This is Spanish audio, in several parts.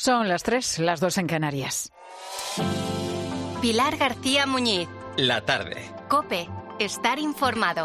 Son las 3, las 2 en Canarias. Pilar García Muñiz. La tarde. COPE. Estar informado.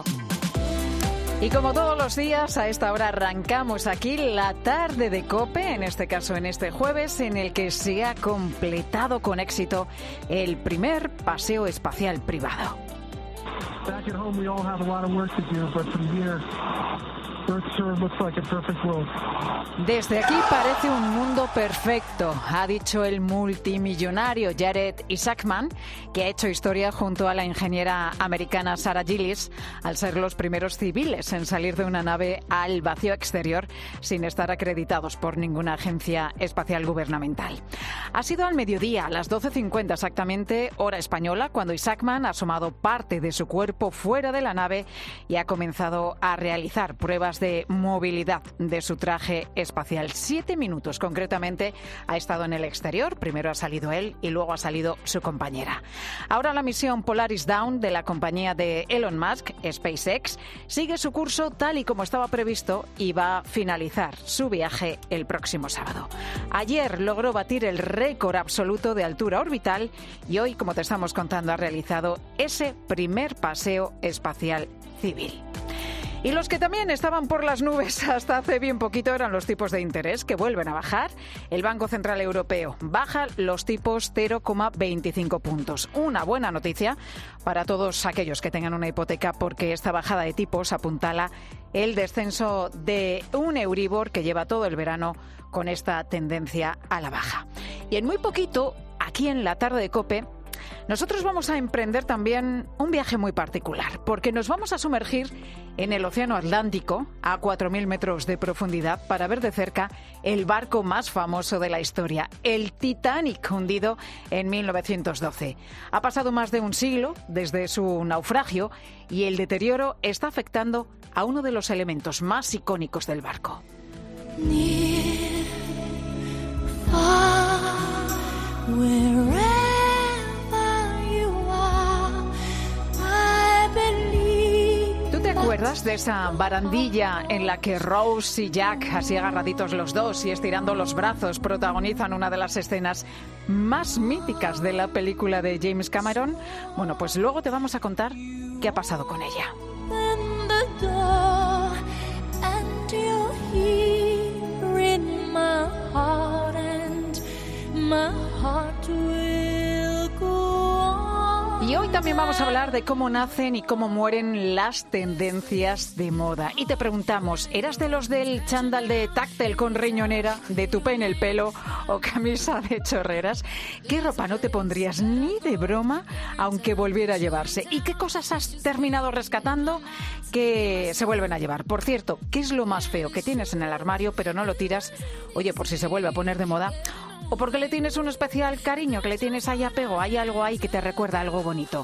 Y como todos los días, a esta hora arrancamos aquí la tarde de COPE, en este caso en este jueves, en el que se ha completado con éxito el primer paseo espacial privado. Back at home, we all have a lot of work to do, but from here, Earth sure looks like a perfect world. Desde aquí parece un mundo perfecto, ha dicho el multimillonario Jared Isaacman, que ha hecho historia junto a la ingeniera americana Sarah Gillis, al ser los primeros civiles en salir de una nave al vacío exterior sin estar acreditados por ninguna agencia espacial gubernamental. Ha sido al mediodía, a las 12:50 exactamente, hora española, cuando Isaacman ha asomado parte de su cuerpo fuera de la nave y ha comenzado a realizar pruebas de movilidad de su traje espacial. 7 minutos concretamente ha estado en el exterior. Primero ha salido él y luego ha salido su compañera. Ahora la misión Polaris Dawn de la compañía de Elon Musk, SpaceX, sigue su curso tal y como estaba previsto y va a finalizar su viaje el próximo sábado. Ayer logró batir el récord absoluto de altura orbital y hoy, como te estamos contando, ha realizado ese primer paseo espacial civil. Y los que también estaban por las nubes hasta hace bien poquito eran los tipos de interés, que vuelven a bajar. El Banco Central Europeo baja los tipos 0,25 puntos. Una buena noticia para todos aquellos que tengan una hipoteca, porque esta bajada de tipos apuntala el descenso de un Euribor que lleva todo el verano con esta tendencia a la baja. Y en muy poquito, aquí en la tarde de COPE, nosotros vamos a emprender también un viaje muy particular, porque nos vamos a sumergir en el Océano Atlántico a 4.000 metros de profundidad para ver de cerca el barco más famoso de la historia, el Titanic, hundido en 1912. Ha pasado más de un siglo desde su naufragio y el deterioro está afectando a uno de los elementos más icónicos del barco. Near, far, wherever. ¿Te acuerdas de esa barandilla en la que Rose y Jack, así agarraditos los dos y estirando los brazos, protagonizan una de las escenas más míticas de la película de James Cameron? Bueno, pues luego te vamos a contar qué ha pasado con ella. Y hoy también vamos a hablar de cómo nacen y cómo mueren las tendencias de moda. Y te preguntamos, ¿eras de los del chándal de táctil con riñonera, de tupé en el pelo o camisa de chorreras? ¿Qué ropa no te pondrías ni de broma aunque volviera a llevarse? ¿Y qué cosas has terminado rescatando que se vuelven a llevar? Por cierto, ¿qué es lo más feo que tienes en el armario pero no lo tiras? Oye, por si se vuelve a poner de moda. O porque le tienes un especial cariño, que le tienes ahí apego, hay algo ahí que te recuerda algo bonito.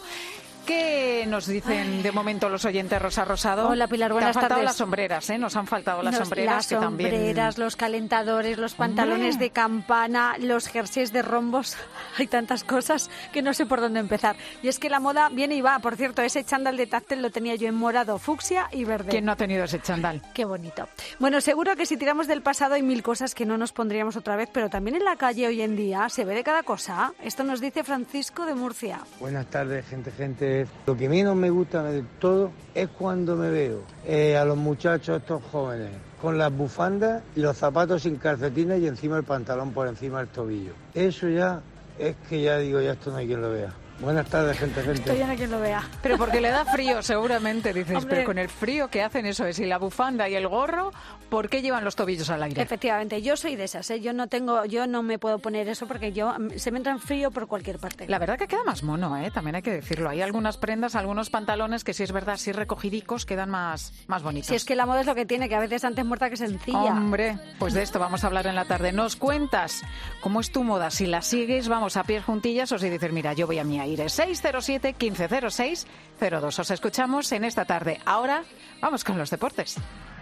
¿Qué nos dicen de momento los oyentes, Rosa Rosado? Hola, Pilar, buenas tardes. Te han faltado las sombreras, ¿eh? Nos han faltado las sombreras. Las sombreras, también... los calentadores, los pantalones de campana, los jerseys de rombos. Hay tantas cosas que no sé por dónde empezar. Y es que la moda viene y va. Por cierto, ese chándal de táctil lo tenía yo en morado, fucsia y verde. ¿Quién no ha tenido ese chándal? Qué bonito. Bueno, seguro que si tiramos del pasado hay mil cosas que no nos pondríamos otra vez, pero también en la calle hoy en día se ve de cada cosa. Esto nos dice Francisco de Murcia. Buenas tardes, gente. Lo que menos me gusta del todo es cuando me veo a los muchachos estos jóvenes con las bufandas y los zapatos sin calcetines y encima el pantalón por encima del tobillo. Eso ya es que ya digo, ya esto no hay quien lo vea. Buenas tardes, gente. Estoy bien a quien lo vea. Pero porque le da frío, seguramente, dices. Hombre. Pero con el frío que hacen eso es, y la bufanda y el gorro, ¿por qué llevan los tobillos al aire? Efectivamente, yo soy de esas, ¿eh? Yo no me puedo poner eso porque se me entra en frío por cualquier parte. La verdad que queda más mono, ¿eh? También hay que decirlo. Hay algunas prendas, algunos pantalones que sí es verdad, sí recogidicos, quedan más bonitos. Si es que la moda es lo que tiene, que a veces antes muerta que sencilla. Hombre, pues de esto vamos a hablar en la tarde. Nos cuentas cómo es tu moda, si la sigues, vamos a pie juntillas, o si dices, mira, yo voy a mi aire. 607 1506 02. Os escuchamos en esta tarde. Ahora vamos con los deportes.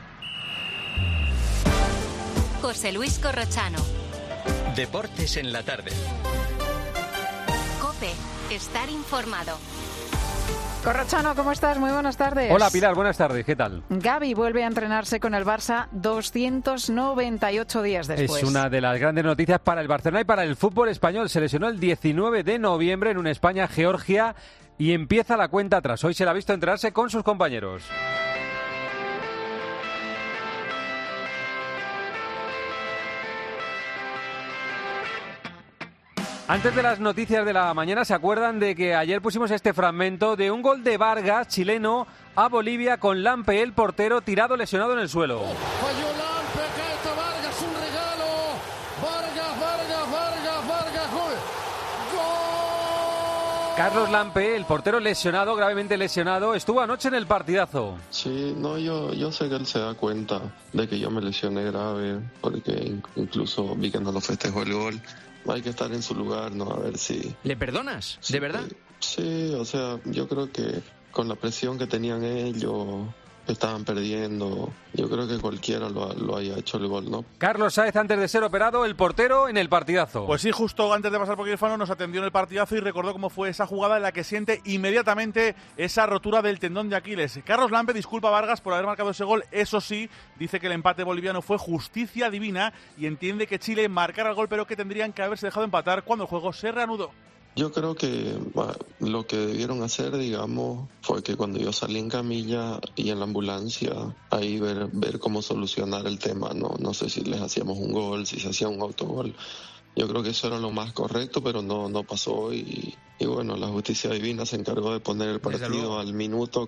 José Luis Corrochano. Deportes en la tarde. COPE. Estar informado. Corrochano, ¿cómo estás? Muy buenas tardes. Hola Pilar, buenas tardes, ¿qué tal? Gavi vuelve a entrenarse con el Barça 298 días después. Es una de las grandes noticias para el Barcelona y para el fútbol español. Se lesionó el 19 de noviembre en una España-Georgia y empieza la cuenta atrás. Hoy se la ha visto entrenarse con sus compañeros. Antes de las noticias de la mañana, ¿se acuerdan de que ayer pusimos este fragmento de un gol de Vargas, chileno, a Bolivia con Lampe, el portero, tirado lesionado en el suelo? Falló Lampe, acá está Vargas, un regalo. Vargas, gol. ¡Gol! Carlos Lampe, el portero lesionado, gravemente lesionado, estuvo anoche en el partidazo. Sí, no, yo sé que él se da cuenta de que yo me lesioné grave, porque incluso vi que no lo festejó el gol. Hay que estar en su lugar, ¿no? A ver si... ¿Le perdonas? ¿De verdad? Sí, o sea, yo creo que con la presión que tenían ellos, estaban perdiendo, yo creo que cualquiera lo haya hecho el gol, ¿no? Carlos Sáez, antes de ser operado, el portero en el partidazo. Pues sí, justo antes de pasar por quirófano nos atendió en el partidazo y recordó cómo fue esa jugada en la que siente inmediatamente esa rotura del tendón de Aquiles. Carlos Lampe disculpa a Vargas por haber marcado ese gol, eso sí, dice que el empate boliviano fue justicia divina y entiende que Chile marcara el gol, pero que tendrían que haberse dejado empatar cuando el juego se reanudó. Yo creo que lo que debieron hacer, digamos, fue que cuando yo salí en camilla y en la ambulancia, ahí ver cómo solucionar el tema, ¿no? No sé si les hacíamos un gol, si se hacía un autogol. Yo creo que eso era lo más correcto, pero no pasó y bueno, la justicia divina se encargó de poner el partido al minuto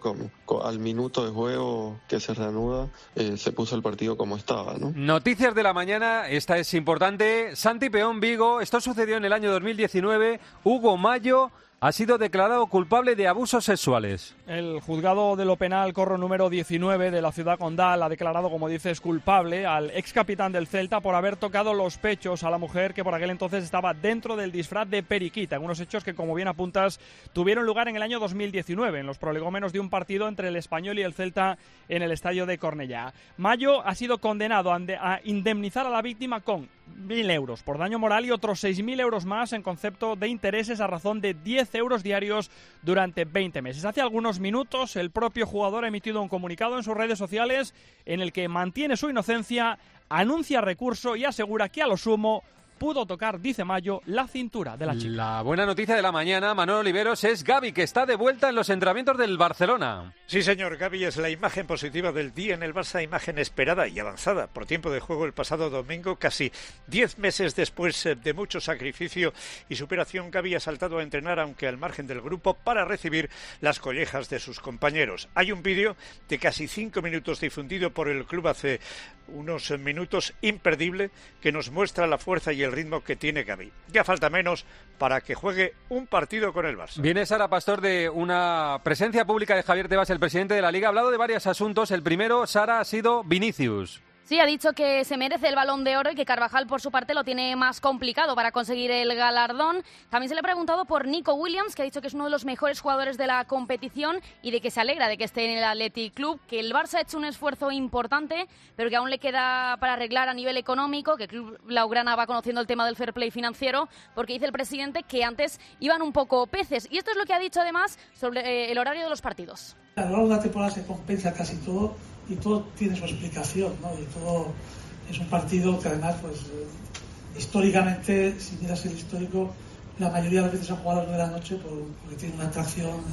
de juego que se reanuda, se puso el partido como estaba, ¿no? Noticias de la mañana, esta es importante. Santi Peón, Vigo, esto sucedió en el año 2019. Hugo Mayo ha sido declarado culpable de abusos sexuales. El juzgado de lo penal Corro número 19 de la ciudad condal ha declarado, como dices, culpable al ex capitán del Celta por haber tocado los pechos a la mujer que por aquel entonces estaba dentro del disfraz de periquita, en unos hechos que, como bien apuntas, tuvieron lugar en el año 2019, en los prolegómenos de un partido entre el Español y el Celta en el estadio de Cornellá. Mayo ha sido condenado a indemnizar a la víctima con 1.000 euros por daño moral y otros 6.000 euros más en concepto de intereses a razón de 10 euros diarios durante 20 meses. Hace algunos minutos el propio jugador ha emitido un comunicado en sus redes sociales en el que mantiene su inocencia, anuncia recurso y asegura que a lo sumo pudo tocar, dice Mayo, la cintura de la chica. La buena noticia de la mañana, Manuel Oliveros, es Gavi, que está de vuelta en los entrenamientos del Barcelona. Sí, señor, Gavi es la imagen positiva del día en el Barça, imagen esperada y avanzada por tiempo de juego el pasado domingo, casi 10 meses después de mucho sacrificio y superación. Gavi ha saltado a entrenar, aunque al margen del grupo, para recibir las collejas de sus compañeros. Hay un vídeo de casi 5 minutos difundido por el club hace unos minutos, imperdible, que nos muestra la fuerza y el ritmo que tiene Gavi. Ya falta menos para que juegue un partido con el Barça. Viene Sara Pastor de una presencia pública de Javier Tebas, el presidente de la Liga. Ha hablado de varios asuntos. El primero, Sara, ha sido Vinicius. Sí, ha dicho que se merece el Balón de Oro y que Carvajal, por su parte, lo tiene más complicado para conseguir el galardón. También se le ha preguntado por Nico Williams, que ha dicho que es uno de los mejores jugadores de la competición y de que se alegra de que esté en el Athletic Club, que el Barça ha hecho un esfuerzo importante, pero que aún le queda para arreglar a nivel económico, que el club blaugrana va conociendo el tema del fair play financiero, porque dice el presidente que antes iban un poco peces. Y esto es lo que ha dicho además sobre el horario de los partidos. A lo largo de la temporada se compensa casi todo y todo tiene su explicación, ¿no? Y todo es un partido que además, pues históricamente, si miras el histórico, la mayoría de las veces han jugado a las 9 de la noche porque tiene una atracción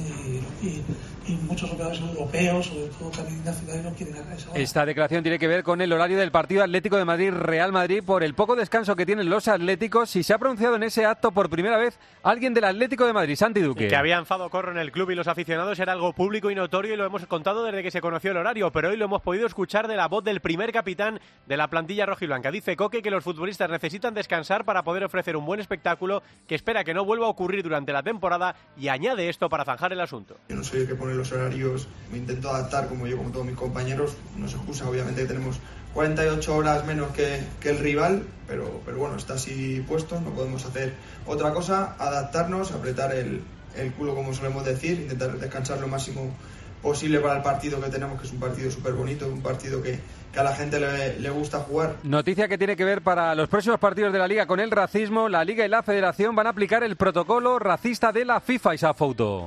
y muchos operadores europeos, sobre todo también nacionales, no quieren a esa hora. Esta declaración tiene que ver con el horario del partido Atlético de Madrid-Real Madrid por el poco descanso que tienen los atléticos, y se ha pronunciado en ese acto por primera vez alguien del Atlético de Madrid, Santi Duque. Que había enfado Corro en el club y los aficionados era algo público y notorio y lo hemos contado desde que se conoció el horario, pero hoy lo hemos podido escuchar de la voz del primer capitán de la plantilla rojiblanca. Dice Coque que los futbolistas necesitan descansar para poder ofrecer un buen espectáculo, que espera que no vuelva a ocurrir durante la temporada, y añade esto para zanjar el asunto. Yo no soy el que pone los horarios, me intento adaptar como todos mis compañeros. No se excusa, obviamente, que tenemos 48 horas menos que el rival, pero bueno, está así puesto, no podemos hacer otra cosa, adaptarnos, apretar el culo, como solemos decir, intentar descansar lo máximo posible para el partido que tenemos, que es un partido súper bonito, un partido que a la gente le gusta jugar. Noticia que tiene que ver para los próximos partidos de la Liga con el racismo. La Liga y la Federación van a aplicar el protocolo racista de la FIFA, esa foto.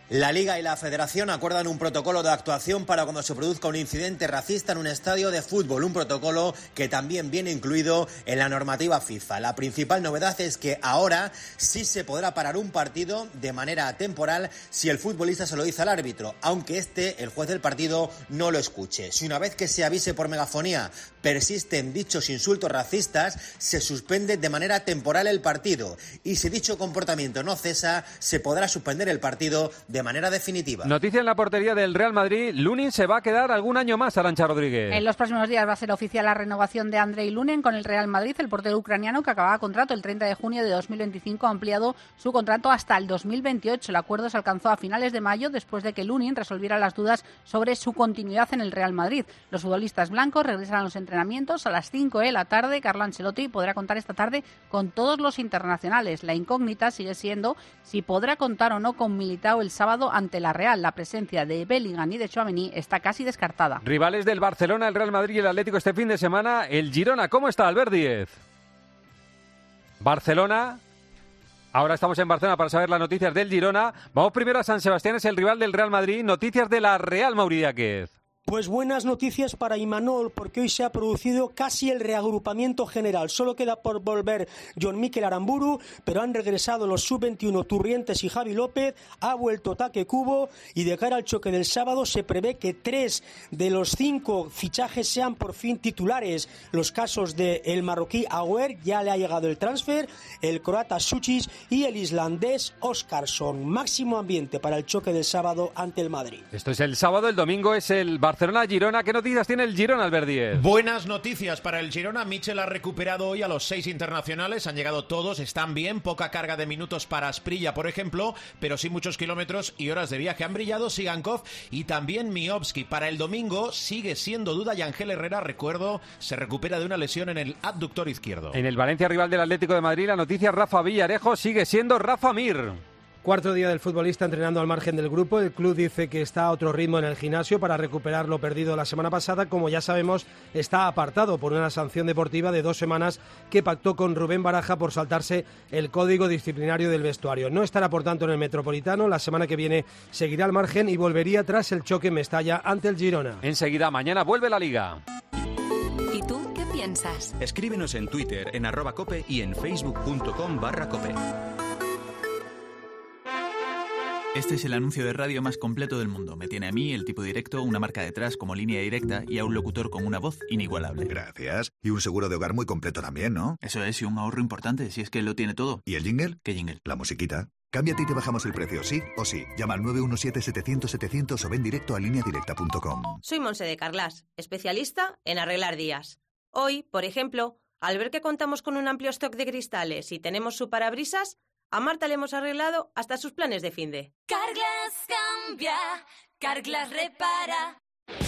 La Liga y la Federación acuerdan un protocolo de actuación para cuando se produzca un incidente racista en un estadio de fútbol, un protocolo que también viene incluido en la normativa FIFA. La principal novedad es que ahora sí se podrá parar un partido de manera temporal si el futbolista se lo dice al árbitro, aunque el juez del partido, no lo escuche. Si una vez que se avise por megafonía persisten dichos insultos racistas, se suspende de manera temporal el partido, y si dicho comportamiento no cesa, se podrá suspender el partido de manera definitiva. Noticia en la portería del Real Madrid. Lunin se va a quedar algún año más, Arantxa Rodríguez. En los próximos días va a ser oficial la renovación de Andrei Lunin con el Real Madrid. El portero ucraniano, que acababa contrato el 30 de junio de 2025, ha ampliado su contrato hasta el 2028. El acuerdo se alcanzó a finales de mayo, después de que Lunin resolviera las dudas sobre su continuidad en el Real Madrid. Los futbolistas blancos regresan a los entrenamientos a las 5 de la tarde. Carlo Ancelotti podrá contar esta tarde con todos los internacionales. La incógnita sigue siendo si podrá contar o no con Militao el sábado ante la Real. La presencia de Bellingham y de Tchouaméni está casi descartada. Rivales del Barcelona, el Real Madrid y el Atlético este fin de semana. El Girona, ¿cómo está, Albert Díez? Barcelona. Ahora estamos en Barcelona para saber las noticias del Girona. Vamos primero a San Sebastián, es el rival del Real Madrid. Noticias de la Real, Mauri Díaz. Pues buenas noticias para Imanol, porque hoy se ha producido casi el reagrupamiento general. Solo queda por volver Jon Mikel Aramburu, pero han regresado los sub-21 Turrientes y Javi López, ha vuelto Take Kubo, y de cara al choque del sábado se prevé que 3 de los 5 fichajes sean por fin titulares. Los casos del marroquí Agüer, ya le ha llegado el transfer, el croata Sučić y el islandés Óskarsson. Máximo ambiente para el choque del sábado ante el Madrid. Esto es el sábado, el domingo es el Barcelona-Girona. ¿Qué noticias tiene el Girona, Albert Díez? Buenas noticias para el Girona. Michel ha recuperado hoy a los 6 internacionales. Han llegado todos, están bien. Poca carga de minutos para Asprilla, por ejemplo, pero sí muchos kilómetros y horas de viaje. Han brillado Sigankov y también Miovski. Para el domingo sigue siendo duda y Ángel Herrera, recuerdo, se recupera de una lesión en el abductor izquierdo. En el Valencia, rival del Atlético de Madrid, la noticia: Rafa Villarejo sigue siendo Rafa Mir. Cuarto día del futbolista entrenando al margen del grupo. El club dice que está a otro ritmo en el gimnasio para recuperar lo perdido la semana pasada. Como ya sabemos, está apartado por una sanción deportiva de 2 semanas que pactó con Rubén Baraja por saltarse el código disciplinario del vestuario. No estará, por tanto, en el Metropolitano. La semana que viene seguirá al margen y volvería tras el choque en Mestalla ante el Girona. Enseguida, mañana vuelve la Liga. ¿Y tú qué piensas? Escríbenos en Twitter, en @cope y en facebook.com/cope. Este es el anuncio de radio más completo del mundo. Me tiene a mí, el tipo directo, una marca detrás como Línea Directa y a un locutor con una voz inigualable. Gracias. Y un seguro de hogar muy completo también, ¿no? Eso es, y un ahorro importante, si es que lo tiene todo. ¿Y el jingle? ¿Qué jingle? La musiquita. Cámbiate y te bajamos el precio, ¿sí o sí? Llama al 917-700-700 o ven directo a lineadirecta.com. Soy Monse de Carglass, especialista en arreglar días. Hoy, por ejemplo, al ver que contamos con un amplio stock de cristales y tenemos su parabrisas, a Marta le hemos arreglado hasta sus planes de finde. Carglass cambia, Carglass repara.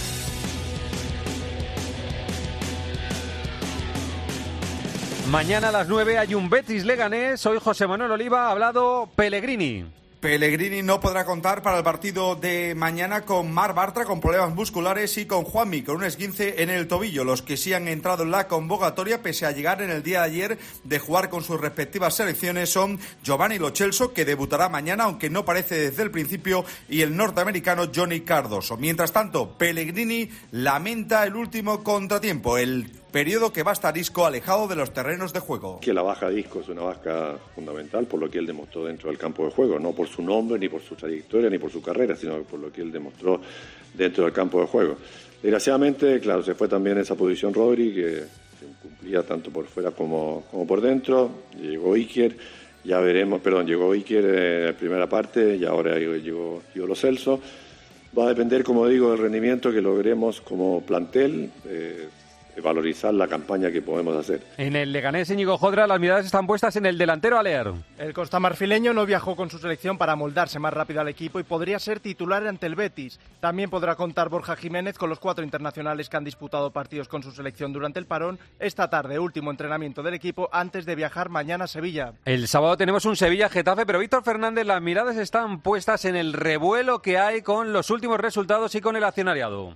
Mañana a las 9 hay un Betis Leganés. Hoy José Manuel Oliva ha hablado Pellegrini. Pellegrini no podrá contar para el partido de mañana con Marc Bartra con problemas musculares y con Juanmi con un esguince en el tobillo. Los que sí han entrado en la convocatoria pese a llegar en el día de ayer de jugar con sus respectivas selecciones son Giovanni Lo Celso, que debutará mañana aunque no parece desde el principio, y el norteamericano Johnny Cardoso. Mientras tanto, Pellegrini lamenta el último contratiempo, el periodo que va a estar Isco alejado de los terrenos de juego. Que la baja de Isco es una baja fundamental por lo que él demostró dentro del campo de juego, no por su nombre, ni por su trayectoria, ni por su carrera, sino por lo que él demostró dentro del campo de juego. Desgraciadamente, claro, se fue también esa posición Rodri, que cumplía tanto por fuera como por dentro. Llegó Iker, ya veremos, llegó Iker en la primera parte y ahora llegó Lo Celso. Va a depender, como digo, del rendimiento que logremos como plantel, valorizar la campaña que podemos hacer. En el Leganés, Íñigo Jodra, las miradas están puestas en el delantero Aller. El costamarfileño no viajó con su selección para moldarse más rápido al equipo y podría ser titular ante el Betis. También podrá contar Borja Jiménez con los 4 internacionales que han disputado partidos con su selección durante el parón. Esta tarde, último entrenamiento del equipo antes de viajar mañana a Sevilla. El sábado tenemos un Sevilla-Getafe, pero Víctor Fernández, las miradas están puestas en el revuelo que hay con los últimos resultados y con el accionariado.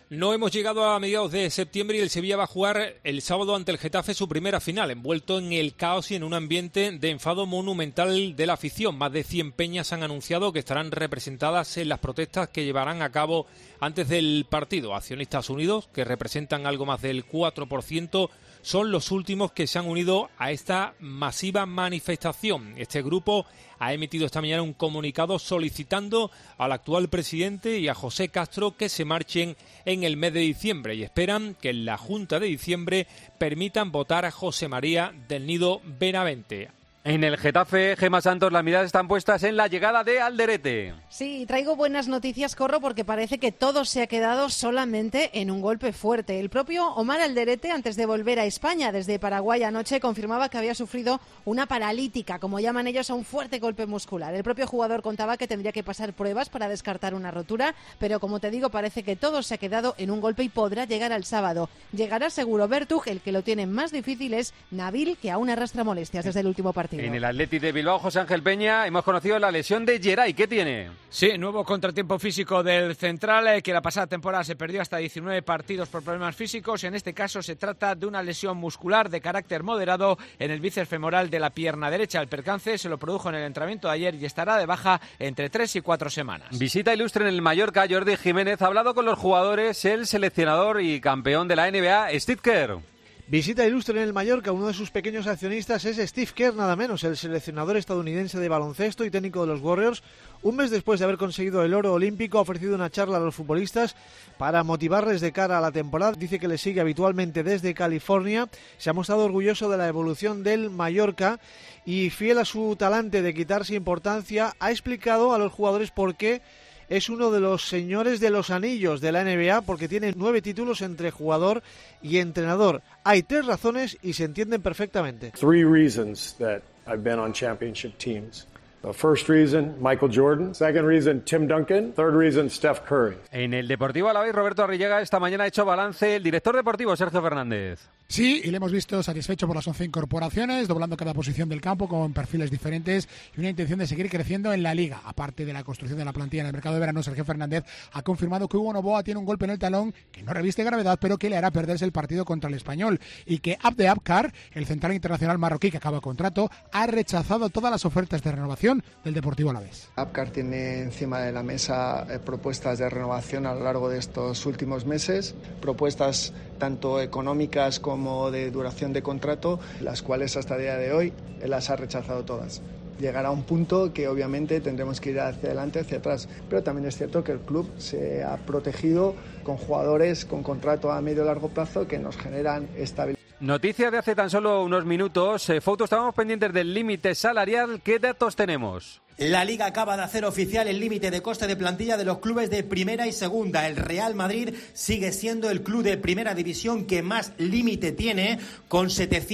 No hemos llegado a mediados de septiembre y el Sevilla va a jugar el sábado ante el Getafe su primera final, envuelto en el caos y en un ambiente de enfado monumental de la afición. Más de 100 peñas han anunciado que estarán representadas en las protestas que llevarán a cabo antes del partido. Accionistas Unidos, que representan algo más del 4%, son los últimos que se han unido a esta masiva manifestación. Este grupo ha emitido esta mañana un comunicado solicitando al actual presidente y a José Castro que se marchen en el mes de diciembre y esperan que en la Junta de diciembre permitan votar a José María del Nido Benavente. En el Getafe, Gemma Santos, las miradas están puestas en la llegada de Alderete. Sí, traigo buenas noticias, Corro, porque parece que todo se ha quedado solamente en un golpe fuerte. El propio Omar Alderete, antes de volver a España desde Paraguay anoche, confirmaba que había sufrido una paralítica, como llaman ellos, a un fuerte golpe muscular. El propio jugador contaba que tendría que pasar pruebas para descartar una rotura, pero como te digo, parece que todo se ha quedado en un golpe y podrá llegar al sábado. Llegará seguro Bertug, el que lo tiene más difícil es Nabil, que aún arrastra molestias desde el último partido. En el Athletic de Bilbao, José Ángel Peña, hemos conocido la lesión de Geray. ¿Qué tiene? Sí, nuevo contratiempo físico del central, que la pasada temporada se perdió hasta 19 partidos por problemas físicos. En este caso se trata de una lesión muscular de carácter moderado en el bíceps femoral de la pierna derecha. El percance se lo produjo en el entrenamiento de ayer y estará de baja entre 3 y 4 semanas. Visita ilustre en el Mallorca. Jordi Jiménez ha hablado con los jugadores, el seleccionador y campeón de la NBA, Steve Kerr. Visita ilustre en el Mallorca. Uno de sus pequeños accionistas es Steve Kerr, nada menos, el seleccionador estadounidense de baloncesto y técnico de los Warriors. Un mes después de haber conseguido el oro olímpico, ha ofrecido una charla a los futbolistas para motivarles de cara a la temporada. Dice que les sigue habitualmente desde California. Se ha mostrado orgulloso de la evolución del Mallorca y, fiel a su talante de quitarse importancia, ha explicado a los jugadores por qué es uno de los señores de los anillos de la NBA, porque tiene 9 títulos entre jugador y entrenador. Hay 3 razones y se entienden perfectamente. 3 reasons that I've been on championship teams. The first reason, Michael Jordan. Second reason, Tim Duncan. Third reason, Steph Curry. En el Deportivo Alavés, Roberto Arrillaga esta mañana ha hecho balance el director deportivo, Sergio Fernández. Sí, y le hemos visto satisfecho por las 11 incorporaciones, doblando cada posición del campo con perfiles diferentes y una intención de seguir creciendo en la Liga. Aparte de la construcción de la plantilla en el mercado de verano, Sergio Fernández ha confirmado que Hugo Noboa tiene un golpe en el talón que no reviste gravedad, pero que le hará perderse el partido contra el Español, y que Abde Abkar, el central internacional marroquí que acaba contrato, ha rechazado todas las ofertas de renovación del Deportivo Alavés. Abkar tiene encima de la mesa propuestas de renovación a lo largo de estos últimos meses, propuestas tanto económicas como de duración de contrato, las cuales hasta el día de hoy él las ha rechazado todas. Llegará a un punto que obviamente tendremos que ir hacia adelante, hacia atrás, pero también es cierto que el club se ha protegido con jugadores con contrato a medio y largo plazo que nos generan estabilidad. Noticias de hace tan solo unos minutos. Fouto, estábamos pendientes del límite salarial. ¿Qué datos tenemos? La Liga acaba de hacer oficial el límite de coste de plantilla de los clubes de primera y segunda. El Real Madrid sigue siendo el club de primera división que más límite tiene, con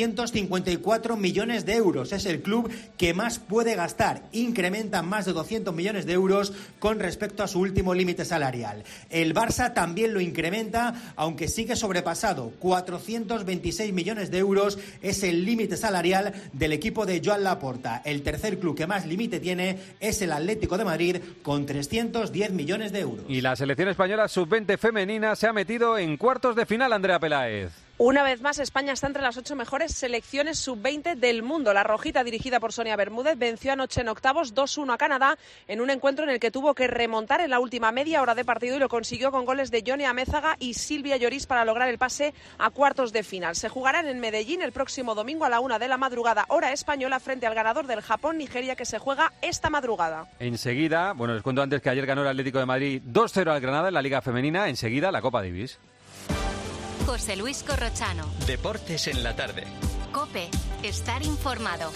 754 millones de euros. Es el club que más puede gastar. Incrementa más de 200 millones de euros con respecto a su último límite salarial. El Barça también lo incrementa, aunque sigue sobrepasado. 426 millones de euros es el límite salarial del equipo de Joan Laporta. El tercer club que más límite tiene es el Atlético de Madrid, con 310 millones de euros. Y la selección española sub-20 femenina se ha metido en cuartos de final, Andrea Peláez. Una vez más, España está entre las 8 mejores selecciones sub-20 del mundo. La rojita, dirigida por Sonia Bermúdez, venció anoche en octavos 2-1 a Canadá en un encuentro en el que tuvo que remontar en la última media hora de partido, y lo consiguió con goles de Yone Amézaga y Silvia Lloris para lograr el pase a cuartos de final. Se jugarán en Medellín el próximo domingo a la 1 de la madrugada, hora española, frente al ganador del Japón-Nigeria, que se juega esta madrugada. Enseguida, bueno, les cuento antes que ayer ganó el Atlético de Madrid 2-0 al Granada en la Liga Femenina. Enseguida, la Copa Davis. José Luis Corrochano. Deportes en la tarde. COPE. Estar informado.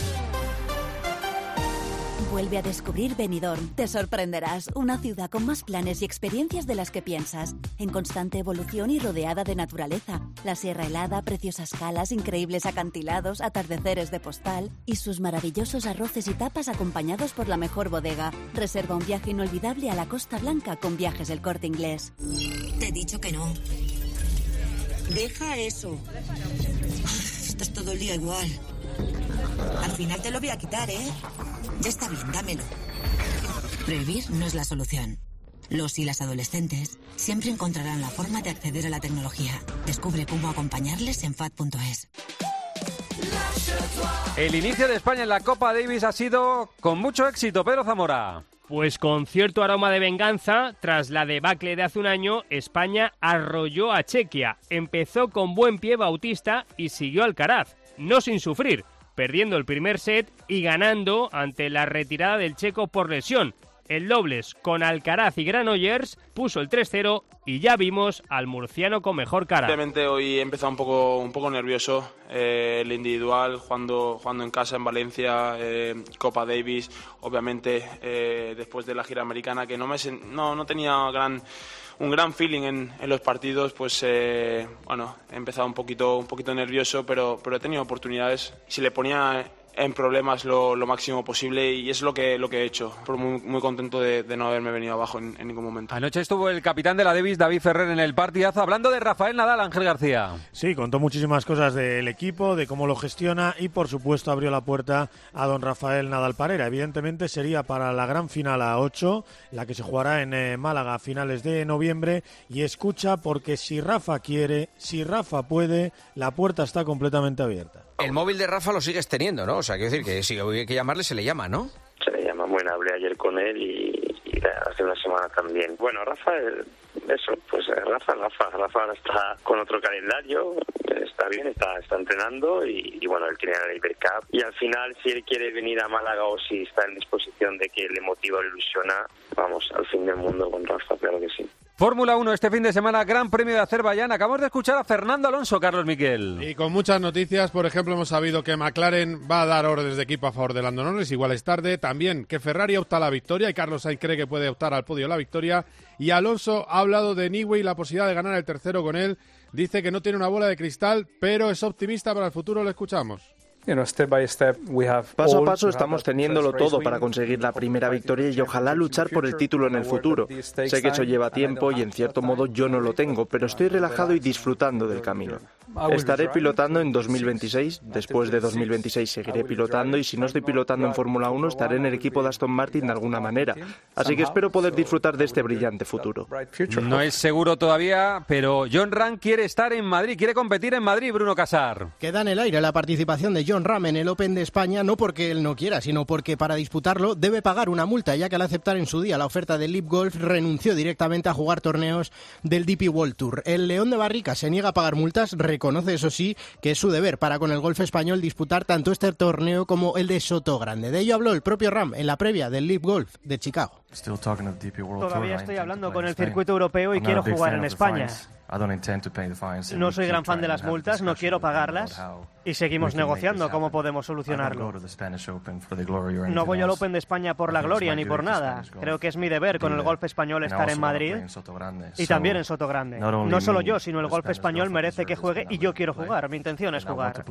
Vuelve a descubrir Benidorm. Te sorprenderás. Una ciudad con más planes y experiencias de las que piensas. En constante evolución y rodeada de naturaleza. La sierra helada, preciosas calas, increíbles acantilados, atardeceres de postal y sus maravillosos arroces y tapas acompañados por la mejor bodega. Reserva un viaje inolvidable a la Costa Blanca con Viajes El Corte Inglés. Te he dicho que no. Deja eso. Estás todo el día igual. Al final te lo voy a quitar, ¿eh? Ya está bien, dámelo. Prohibir no es la solución. Los y las adolescentes siempre encontrarán la forma de acceder a la tecnología. Descubre cómo acompañarles en FAD.es. El inicio de España en la Copa Davis ha sido con mucho éxito. Pedro Zamora. Pues con cierto aroma de venganza, tras la debacle de hace un año, España arrolló a Chequia. Empezó con buen pie Bautista y siguió Alcaraz, no sin sufrir, perdiendo el primer set y ganando ante la retirada del checo por lesión. El dobles con Alcaraz y Granollers puso el 3-0 y ya vimos al murciano con mejor cara. Obviamente hoy he empezado un poco nervioso, el individual, jugando en casa en Valencia, Copa Davis, obviamente después de la gira americana que no tenía un gran feeling en los partidos, pues he empezado un poquito nervioso, pero he tenido oportunidades. Si le ponía en problemas lo máximo posible y es lo que he hecho. Pero muy contento de no haberme venido abajo en ningún momento. Anoche estuvo el capitán de la Davis, David Ferrer, en el partidazo, hablando de Rafael Nadal. Ángel García. Sí, contó muchísimas cosas del equipo, de cómo lo gestiona y por supuesto abrió la puerta a don Rafael Nadal Parera. Evidentemente sería para la gran final a 8, la que se jugará en Málaga a finales de noviembre, y escucha, porque si Rafa quiere, si Rafa puede, la puerta está completamente abierta. El móvil de Rafa lo sigues teniendo, ¿no? O sea, quiero decir que si hay que llamarle, se le llama, ¿no? Se le llama. Bueno, hablé ayer con él y hace una semana también. Bueno, Rafa, Rafa ahora está con otro calendario, está bien, está entrenando y bueno, él tiene la Ryder Cup. Y al final, si él quiere venir a Málaga o si está en disposición de que le motiva o le ilusiona, vamos, al fin del mundo con Rafa, claro que sí. Fórmula 1 este fin de semana, Gran Premio de Azerbaiyán. Acabamos de escuchar a Fernando Alonso, Carlos Miquel. Y con muchas noticias, por ejemplo, hemos sabido que McLaren va a dar órdenes de equipo a favor de Lando Norris, igual es tarde. También que Ferrari opta a la victoria y Carlos Sainz cree que puede optar al podio la victoria. Y Alonso ha hablado de Newey y la posibilidad de ganar el tercero con él. Dice que no tiene una bola de cristal, pero es optimista para el futuro. Lo escuchamos. Paso a paso estamos teniéndolo todo para conseguir la primera victoria y ojalá luchar por el título en el futuro. Sé que eso lleva tiempo y en cierto modo yo no lo tengo, pero estoy relajado y disfrutando del camino. Estaré pilotando en 2026, después de 2026 seguiré pilotando y si no estoy pilotando en Fórmula 1 estaré en el equipo de Aston Martin de alguna manera. Así que espero poder disfrutar de este brillante futuro. No es seguro todavía, pero Jon Ram quiere estar en Madrid, quiere competir en Madrid, Bruno Casar. Queda en el aire la participación de Jon Ram en el Open de España, no porque él no quiera, sino porque para disputarlo debe pagar una multa, ya que al aceptar en su día la oferta del LIV Golf renunció directamente a jugar torneos del DP World Tour. El León de Barrica se niega a pagar multas, reconoce eso sí que es su deber para con el golf español disputar tanto este torneo como el de Sotogrande. De ello habló el propio Ram en la previa del LIV Golf de Chicago. Todavía estoy hablando con el circuito europeo y quiero jugar en España. No soy gran fan de las multas, no quiero pagarlas y seguimos negociando cómo podemos solucionarlo. No voy al Open de España por la gloria ni por nada. Creo que es mi deber con el golf español estar en Madrid y también en Sotogrande. No solo yo, sino el golf español merece que juegue y yo quiero jugar. Mi intención es jugar.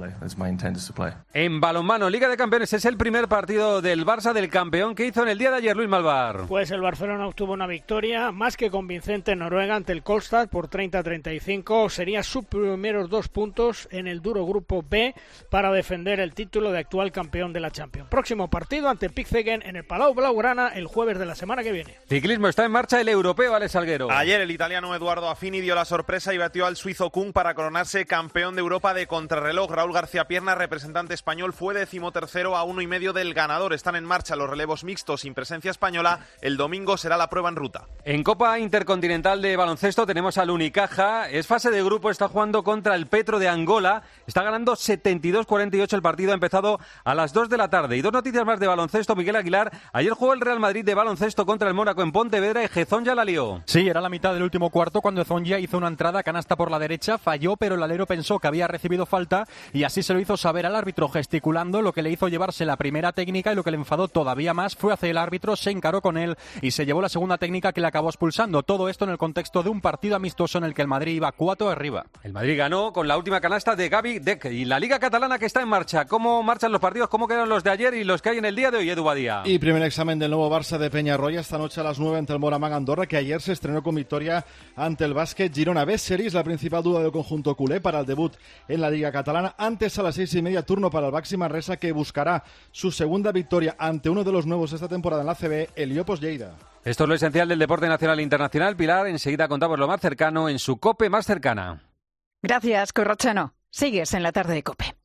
En balonmano, Liga de Campeones, es el primer partido del Barça, del campeón, que hizo en el día de ayer Luis Malvar. Pues el Barcelona obtuvo una victoria más que convincente en Noruega ante el Kolstad por 30-35. Sería sus primeros 2 puntos en el duro grupo B para defender el título de actual campeón de la Champions. Próximo partido ante Pixegen en el Palau Blaugrana el jueves de la semana que viene. Ciclismo, está en marcha el europeo, Alex Salguero. Ayer el italiano Eduardo Affini dio la sorpresa y batió al suizo Kuhn para coronarse campeón de Europa de contrarreloj. Raúl García Pierna, representante español, fue 13º a 1,5 del ganador. Están en marcha los relevos mixtos sin presencia española. El domingo será la prueba en ruta. En Copa Intercontinental de baloncesto tenemos al Unicaja. Es fase de grupo, está jugando contra el Petro de Angola. Está ganando 72-48 el partido, ha empezado a las 2 de la tarde. Y 2 noticias más de baloncesto, Miguel Aguilar. Ayer jugó el Real Madrid de baloncesto contra el Mónaco en Pontevedra y Gezonja la lió. Sí, era la mitad del último cuarto cuando Gezonja hizo una entrada canasta por la derecha, falló, pero el alero pensó que había recibido falta y así se lo hizo saber al árbitro gesticulando, lo que le hizo llevarse la primera técnica y lo que le enfadó todavía más fue hacia el árbitro, se encaró con él y se llevó la segunda técnica que le acabó expulsando. Todo esto en el contexto de un partido amistoso en el que el Madrid iba 4 arriba. El Madrid ganó con la última canasta de Gavi Deck. Y la Liga Catalana que está en marcha. ¿Cómo marchan los partidos? ¿Cómo quedan los de ayer y los que hay en el día de hoy, Edu Badía? Y primer examen del nuevo Barça de Peñarroya esta noche a las 9 ante el Moraván Andorra, que ayer se estrenó con victoria ante el Básquet Girona B. Series, la principal duda del conjunto culé para el debut en la Liga Catalana. Antes a las 6:30 turno para el Baxi Manresa, que buscará su segunda victoria ante uno de los nuevos esta temporada en la CB, el Iopos Lleida. Esto es lo esencial del deporte nacional e internacional. Pilar, enseguida contamos lo más cercano en su COPE más cercana. Gracias, Corrochano. Sigues en la tarde de COPE.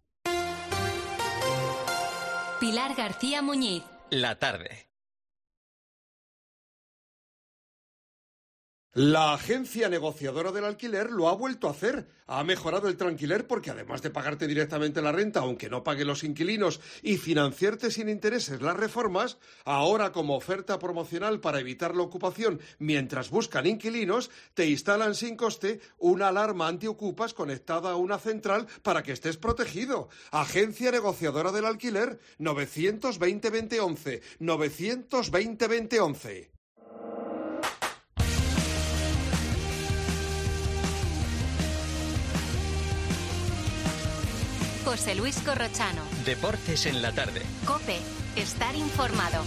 Pilar García Muñiz. La tarde. La agencia negociadora del alquiler lo ha vuelto a hacer. Ha mejorado el Tranquiler porque además de pagarte directamente la renta, aunque no paguen los inquilinos, y financiarte sin intereses las reformas, ahora como oferta promocional para evitar la ocupación mientras buscan inquilinos, te instalan sin coste una alarma antiocupas conectada a una central para que estés protegido. Agencia negociadora del alquiler, 920-2011, 920-2011. José Luis Corrochano. Deportes en la tarde. COPE. Estar informado.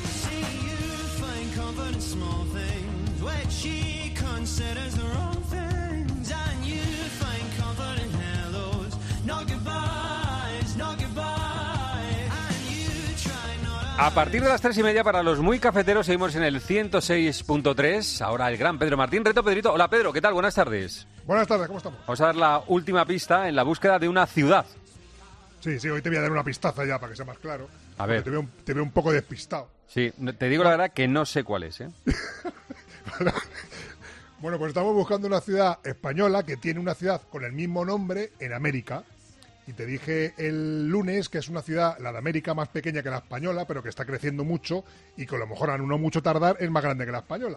A partir de las 3:30 para los muy cafeteros seguimos en el 106.3. Ahora el gran Pedro Martín. Reto Pedrito. Hola Pedro, ¿qué tal? Buenas tardes. Buenas tardes, ¿cómo estamos? Vamos a dar la última pista en la búsqueda de una ciudad. Sí, hoy te voy a dar una pistaza ya para que sea más claro. A ver. Te veo un poco despistado. Sí, te digo la verdad que no sé cuál es, ¿eh? Bueno, pues estamos buscando una ciudad española que tiene una ciudad con el mismo nombre en América. Y te dije el lunes que es una ciudad, la de América, más pequeña que la española, pero que está creciendo mucho y que a lo mejor a no mucho tardar es más grande que la española.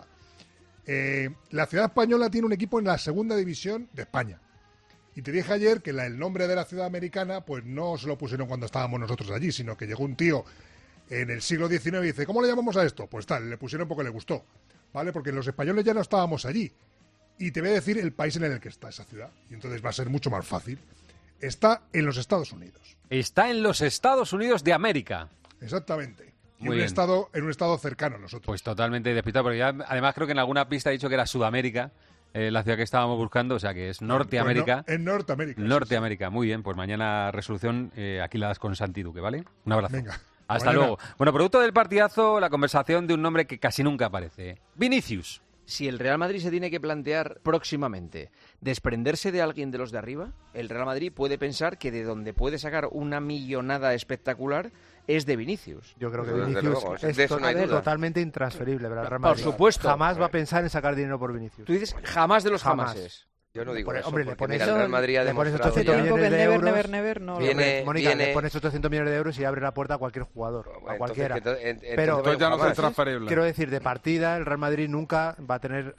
La ciudad española tiene un equipo en la segunda división de España. Y te dije ayer que el nombre de la ciudad americana pues no se lo pusieron cuando estábamos nosotros allí, sino que llegó un tío en el siglo XIX y dice, ¿cómo le llamamos a esto? Pues tal, le pusieron porque le gustó, ¿vale? Porque los españoles ya no estábamos allí. Y te voy a decir el país en el que está esa ciudad. Y entonces va a ser mucho más fácil. Está en los Estados Unidos. Está en los Estados Unidos de América. Exactamente. Y Muy bien. En un estado cercano a nosotros. Pues totalmente despistado, porque ya, además creo que en alguna pista ha dicho que era Sudamérica. La ciudad que estábamos buscando, o sea que es Norteamérica. Pues en Norteamérica. Norteamérica, muy bien. Pues mañana resolución, aquí la das con Santi Duque, ¿vale? Un abrazo. Venga. Hasta luego. Bueno, producto del partidazo, la conversación de un nombre que casi nunca aparece. Vinicius. Si el Real Madrid se tiene que plantear próximamente desprenderse de alguien de los de arriba, el Real Madrid puede pensar que de donde puede sacar una millonada espectacular es de Vinicius. Yo creo que Vinicius es totalmente intransferible para el Real Madrid. Por supuesto. Jamás va a pensar en sacar dinero por Vinicius. Tú dices jamás de los jamases. Yo no digo eso, hombre, porque mira, el Real Madrid ha demostrado que ya... Never, no. Mónica, le pones 800 millones de euros y abre la puerta a cualquier jugador, a cualquiera. Pero ya no es transferible. Quiero decir, de partida, el Real Madrid nunca va a tener...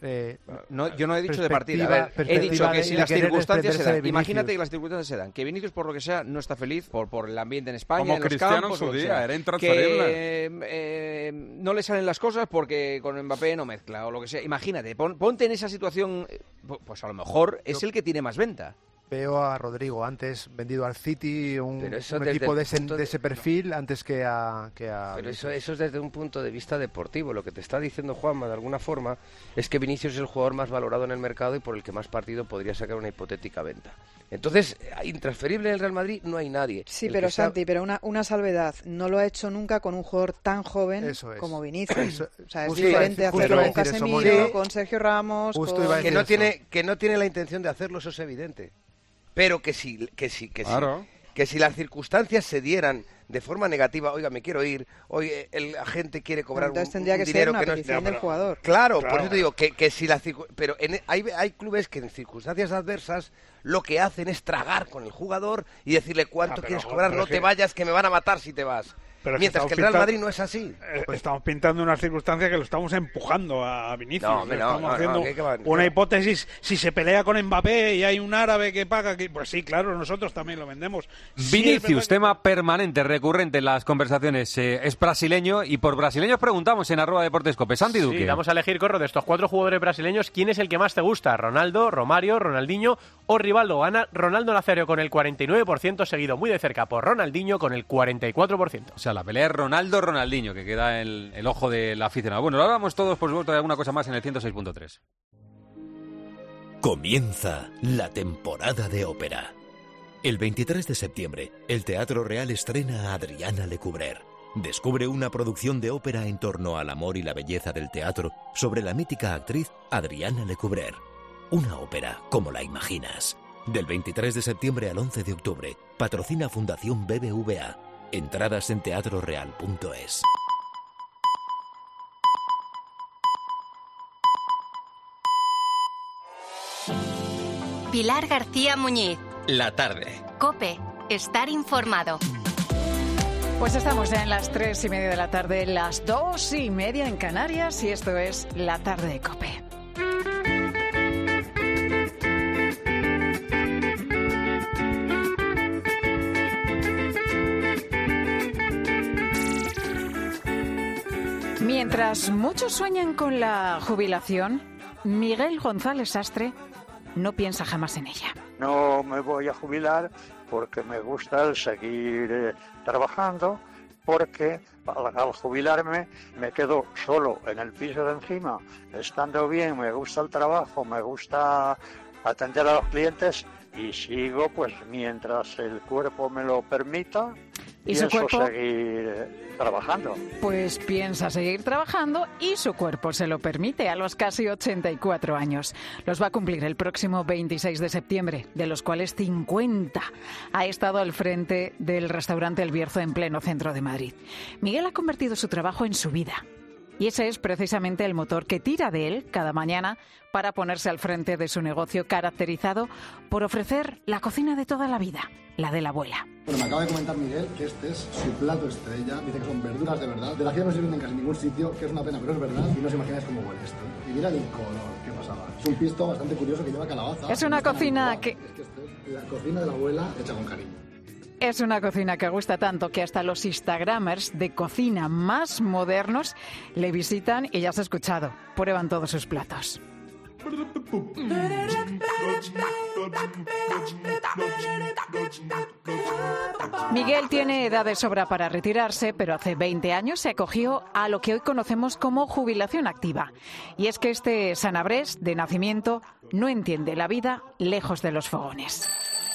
yo no he dicho de partida. A ver, he dicho que si las circunstancias se dan, imagínate que las circunstancias se dan, que Vinicius, por lo que sea, no está feliz por el ambiente en España, como en los Cristiano campos, en su día, era intransferible. Que no le salen las cosas porque con Mbappé no mezcla o lo que sea. Imagínate, ponte en esa situación, pues a lo mejor es el que tiene más venta. Veo a Rodrigo antes vendido al City, un equipo de ese perfil antes que a Pero eso es desde un punto de vista deportivo. Lo que te está diciendo Juanma de alguna forma es que Vinicius es el jugador más valorado en el mercado y por el que más partido podría sacar una hipotética venta. Entonces, intransferible en el Real Madrid no hay nadie. Sí, pero Santi, pero una salvedad. No lo ha hecho nunca con un jugador tan joven como Vinicius. O sea, es diferente hacerlo con Casemiro, con Sergio Ramos... Que no tiene la intención de hacerlo, eso es evidente. Pero que si las circunstancias se dieran de forma negativa, oiga, me quiero ir, hoy el agente quiere cobrar entonces tendría que ser una petición del jugador. Claro, por eso te digo que si pero hay clubes que en circunstancias adversas lo que hacen es tragar con el jugador y decirle cuánto quieres cobrar, no te vayas, que me van a matar si te vas. Mientras que el Real Madrid no es así. Estamos pintando una circunstancia que lo estamos empujando a Vinicius. Estamos haciendo una hipótesis. Si se pelea con Mbappé y hay un árabe que paga, pues sí, claro, nosotros también lo vendemos. Vinicius, sí, tema permanente, recurrente en las conversaciones. Es brasileño y por brasileños preguntamos en @deportescope. Santi Duque. Sí, vamos a elegir, Corro, de estos 4 jugadores brasileños, ¿quién es el que más te gusta? ¿Ronaldo, Romario, Ronaldinho o Rivaldo? Gana Ronaldo Nazario con el 49%, seguido muy de cerca por Ronaldinho con el 44%. O sea, la pelea es Ronaldo-Ronaldinho, que queda en el ojo del aficionado. Bueno, lo hablamos todos, por supuesto, de alguna cosa más en el 106.3. Comienza la temporada de ópera. El 23 de septiembre, el Teatro Real estrena a Adriana Lecouvreur. Descubre una producción de ópera en torno al amor y la belleza del teatro sobre la mítica actriz Adriana Lecouvreur. Una ópera como la imaginas. Del 23 de septiembre al 11 de octubre. Patrocina Fundación BBVA. Entradas en teatroreal.es. Pilar García Muñiz. La tarde. COPE. Estar informado. Pues estamos ya en las 3:30 de la tarde, las 2:30 en Canarias, y esto es La Tarde de COPE. Mientras muchos sueñan con la jubilación, Miguel González Sastre no piensa jamás en ella. No me voy a jubilar porque me gusta el seguir trabajando, porque al jubilarme me quedo solo en el piso de encima, estando bien, me gusta el trabajo, me gusta atender a los clientes y sigo pues mientras el cuerpo me lo permita. ¿Y su cuerpo? Seguir trabajando. Pues piensa seguir trabajando y su cuerpo se lo permite a los casi 84 años. Los va a cumplir el próximo 26 de septiembre, de los cuales 50 ha estado al frente del restaurante El Bierzo en pleno centro de Madrid. Miguel ha convertido su trabajo en su vida. Y ese es precisamente el motor que tira de él cada mañana para ponerse al frente de su negocio, caracterizado por ofrecer la cocina de toda la vida, la de la abuela. Bueno, me acaba de comentar Miguel que este es su plato estrella. Dice que son verduras de verdad, de las que ya no se venden en casi ningún sitio, que es una pena, pero es verdad. Y no os imagináis cómo huele esto. Y mira el color que pasaba. Es un pisto bastante curioso que lleva calabaza. Es una cocina que... Es que esto es la cocina de la abuela hecha con cariño. Es una cocina que gusta tanto que hasta los instagramers de cocina más modernos le visitan y ya se ha escuchado, prueban todos sus platos. Miguel tiene edad de sobra para retirarse, pero hace 20 años se acogió a lo que hoy conocemos como jubilación activa. Y es que este sanabrés de nacimiento no entiende la vida lejos de los fogones.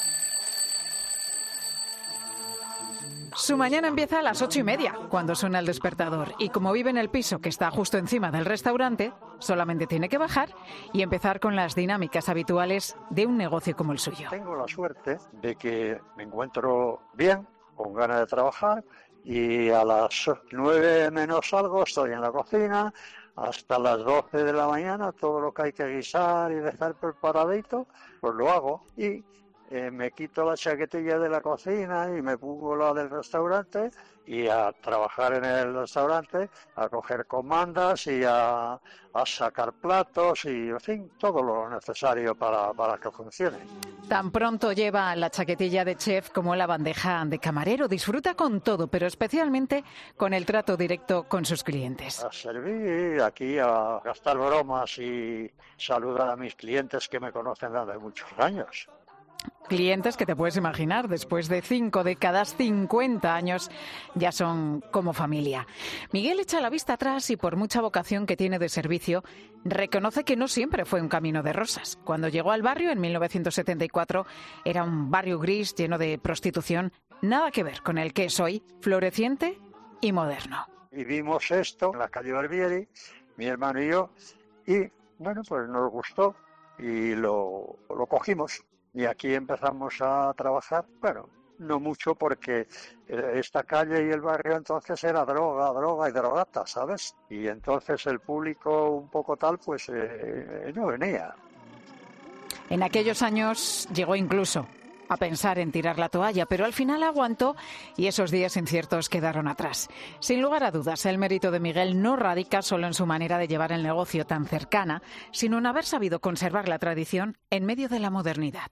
Su mañana empieza a las 8:30, cuando suena el despertador. Y como vive en el piso que está justo encima del restaurante, solamente tiene que bajar y empezar con las dinámicas habituales de un negocio como el suyo. Tengo la suerte de que me encuentro bien, con ganas de trabajar, y a las 9 menos algo estoy en la cocina, hasta las 12 de la mañana, todo lo que hay que guisar y dejar preparadito, pues lo hago. Y me quito la chaquetilla de la cocina y me pongo la del restaurante y a trabajar en el restaurante, a coger comandas y a sacar platos y, en fin, todo lo necesario para que funcione. Tan pronto lleva la chaquetilla de chef como la bandeja de camarero. Disfruta con todo, pero especialmente con el trato directo con sus clientes. A servir aquí, a gastar bromas y saludar a mis clientes que me conocen desde muchos años. Clientes que te puedes imaginar, después de 5 décadas, 50 años, ya son como familia. Miguel echa la vista atrás y, por mucha vocación que tiene de servicio, reconoce que no siempre fue un camino de rosas. Cuando llegó al barrio en 1974, era un barrio gris lleno de prostitución, nada que ver con el que es hoy, floreciente y moderno. Vivimos esto en la calle Barbieri, mi hermano y yo, y bueno, pues nos gustó y lo cogimos. Y aquí empezamos a trabajar, bueno, no mucho porque esta calle y el barrio entonces era droga y drogata, ¿sabes? Y entonces el público un poco tal, pues no venía. En aquellos años llegó incluso a pensar en tirar la toalla, pero al final aguantó y esos días inciertos quedaron atrás. Sin lugar a dudas, el mérito de Miguel no radica solo en su manera de llevar el negocio tan cercana, sino en haber sabido conservar la tradición en medio de la modernidad.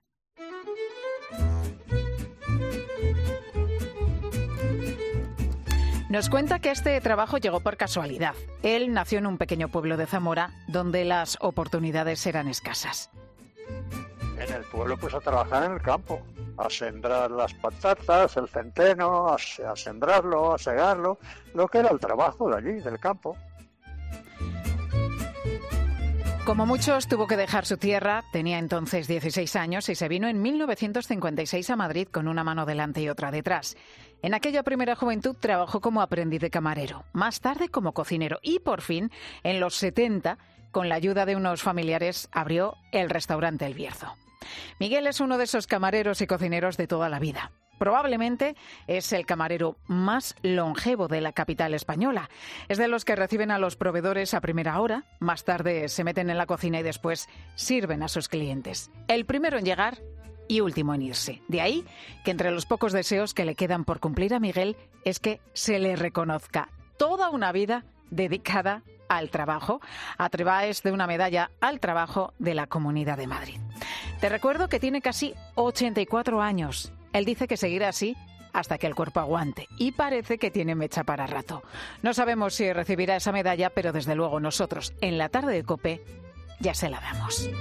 Nos cuenta que este trabajo llegó por casualidad. Él nació en un pequeño pueblo de Zamora, donde las oportunidades eran escasas. En el pueblo, pues a trabajar en el campo, a sembrar las patatas, el centeno, a sembrarlo, a segarlo, lo que era el trabajo de allí, del campo. Como muchos, tuvo que dejar su tierra, tenía entonces 16 años y se vino en 1956 a Madrid con una mano delante y otra detrás. En aquella primera juventud trabajó como aprendiz de camarero, más tarde como cocinero y por fin, en los 70, con la ayuda de unos familiares, abrió el restaurante El Bierzo. Miguel es uno de esos camareros y cocineros de toda la vida. Probablemente es el camarero más longevo de la capital española. Es de los que reciben a los proveedores a primera hora, más tarde se meten en la cocina y después sirven a sus clientes. El primero en llegar y último en irse. De ahí que entre los pocos deseos que le quedan por cumplir a Miguel es que se le reconozca toda una vida dedicada al trabajo, a través de una medalla al trabajo de la Comunidad de Madrid. Te recuerdo que tiene casi 84 años. Él dice que seguirá así hasta que el cuerpo aguante y parece que tiene mecha para rato. No sabemos si recibirá esa medalla, pero desde luego nosotros en la tarde de COPE ya se la damos.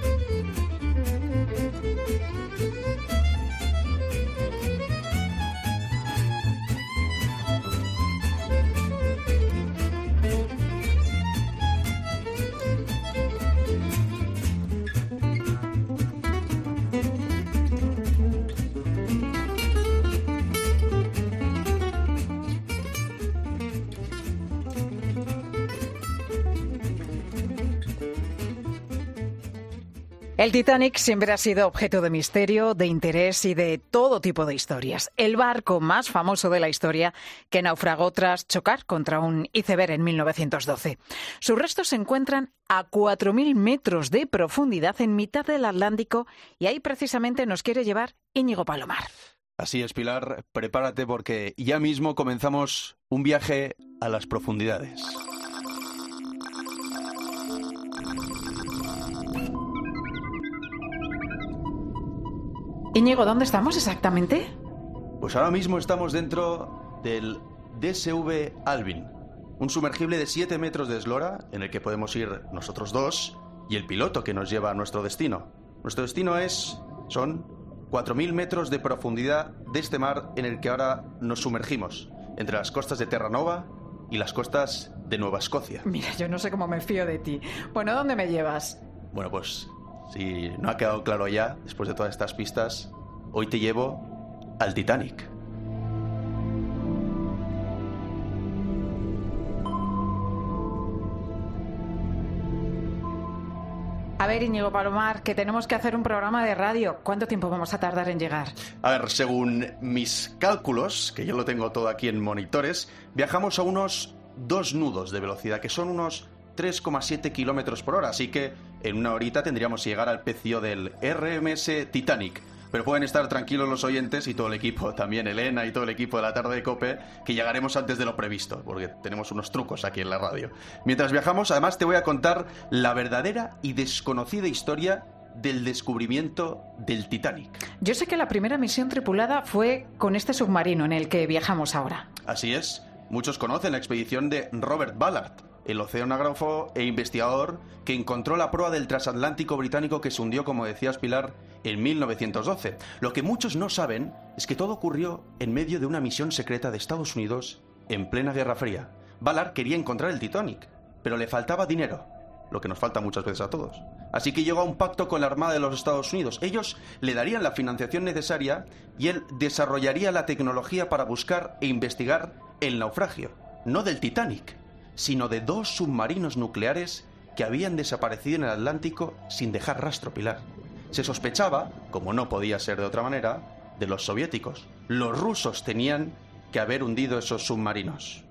El Titanic siempre ha sido objeto de misterio, de interés y de todo tipo de historias. El barco más famoso de la historia que naufragó tras chocar contra un iceberg en 1912. Sus restos se encuentran a 4.000 metros de profundidad en mitad del Atlántico y ahí precisamente nos quiere llevar Íñigo Palomar. Así es, Pilar, prepárate porque ya mismo comenzamos un viaje a las profundidades. Íñigo, ¿dónde estamos exactamente? Pues ahora mismo estamos dentro del DSV Alvin, un sumergible de 7 metros de eslora en el que podemos ir nosotros dos y el piloto que nos lleva a nuestro destino. Nuestro destino son 4.000 metros de profundidad de este mar en el que ahora nos sumergimos, entre las costas de Terranova y las costas de Nueva Escocia. Mira, yo no sé cómo me fío de ti. Bueno, ¿dónde me llevas? Bueno, pues si no ha quedado claro ya, después de todas estas pistas, hoy te llevo al Titanic. A ver, Íñigo Palomar, que tenemos que hacer un programa de radio. ¿Cuánto tiempo vamos a tardar en llegar? A ver, según mis cálculos, que yo lo tengo todo aquí en monitores, viajamos a unos 2 nudos de velocidad, que son unos 3,7 kilómetros por hora, así que en una horita tendríamos que llegar al pecio del RMS Titanic. Pero pueden estar tranquilos los oyentes y todo el equipo, también Elena y todo el equipo de la tarde de COPE, que llegaremos antes de lo previsto, porque tenemos unos trucos aquí en la radio. Mientras viajamos, además te voy a contar la verdadera y desconocida historia del descubrimiento del Titanic. Yo sé que la primera misión tripulada fue con este submarino en el que viajamos ahora. Así es. Muchos conocen la expedición de Robert Ballard, el oceanógrafo e investigador que encontró la proa del transatlántico británico que se hundió, como decías, Pilar, en 1912. Lo que muchos no saben es que todo ocurrió en medio de una misión secreta de Estados Unidos en plena Guerra Fría. Ballard quería encontrar el Titanic, pero le faltaba dinero, lo que nos falta muchas veces a todos. Así que llegó a un pacto con la Armada de los Estados Unidos. Ellos le darían la financiación necesaria y él desarrollaría la tecnología para buscar e investigar el naufragio, no del Titanic, sino de 2 submarinos nucleares que habían desaparecido en el Atlántico sin dejar rastro, Pilar. Se sospechaba, como no podía ser de otra manera, de los soviéticos. Los rusos tenían que haber hundido esos submarinos.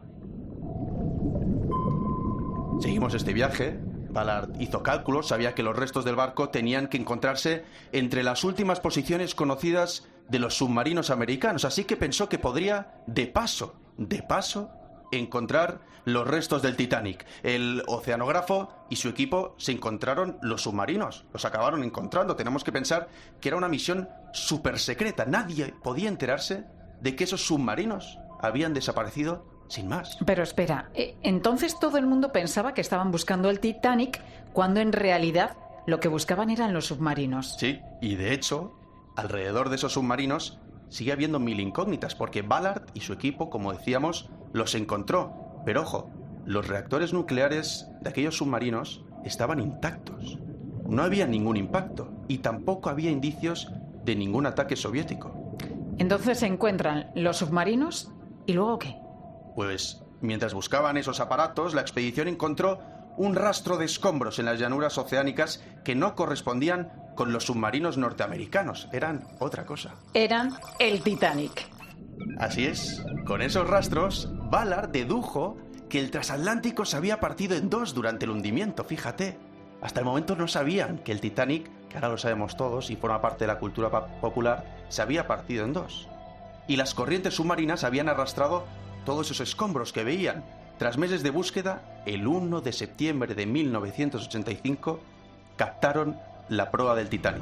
Seguimos este viaje. Ballard hizo cálculos, sabía que los restos del barco tenían que encontrarse entre las últimas posiciones conocidas de los submarinos americanos, así que pensó que podría, de paso, encontrar los restos del Titanic. El oceanógrafo y su equipo se encontraron los submarinos, los acabaron encontrando. Tenemos que pensar que era una misión súper secreta. Nadie podía enterarse de que esos submarinos habían desaparecido sin más. Pero espera, entonces todo el mundo pensaba que estaban buscando el Titanic cuando en realidad lo que buscaban eran los submarinos. Sí, y de hecho, alrededor de esos submarinos sigue habiendo 1000 incógnitas, porque Ballard y su equipo, como decíamos, los encontró. Pero ojo, los reactores nucleares de aquellos submarinos estaban intactos. No había ningún impacto y tampoco había indicios de ningún ataque soviético. Entonces se encuentran los submarinos ¿Y luego qué? Pues mientras buscaban esos aparatos, la expedición encontró un rastro de escombros en las llanuras oceánicas que no correspondían con los submarinos norteamericanos. Eran otra cosa. Eran el Titanic. Así es. Con esos rastros, Ballard dedujo que el transatlántico se había partido en dos durante el hundimiento, fíjate. Hasta el momento no sabían que el Titanic, que ahora lo sabemos todos y forma parte de la cultura popular, se había partido en dos. Y las corrientes submarinas habían arrastrado todos esos escombros que veían. Tras meses de búsqueda, el 1 de septiembre de 1985, captaron la proa del Titanic.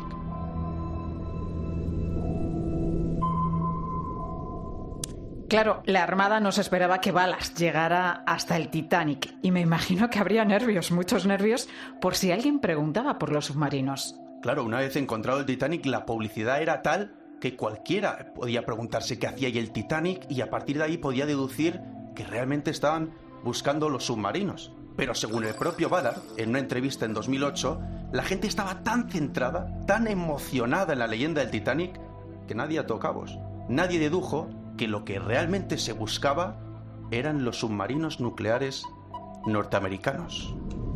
Claro, la Armada no se esperaba que Ballard llegara hasta el Titanic y me imagino que habría nervios, muchos nervios, por si alguien preguntaba por los submarinos. Claro, una vez encontrado el Titanic, la publicidad era tal que cualquiera podía preguntarse qué hacía ahí el Titanic y a partir de ahí podía deducir que realmente estaban buscando los submarinos. Pero según el propio Ballard, en una entrevista en 2008, la gente estaba tan centrada, tan emocionada en la leyenda del Titanic, que nadie ató cabos. Nadie dedujo que lo que realmente se buscaba eran los submarinos nucleares norteamericanos.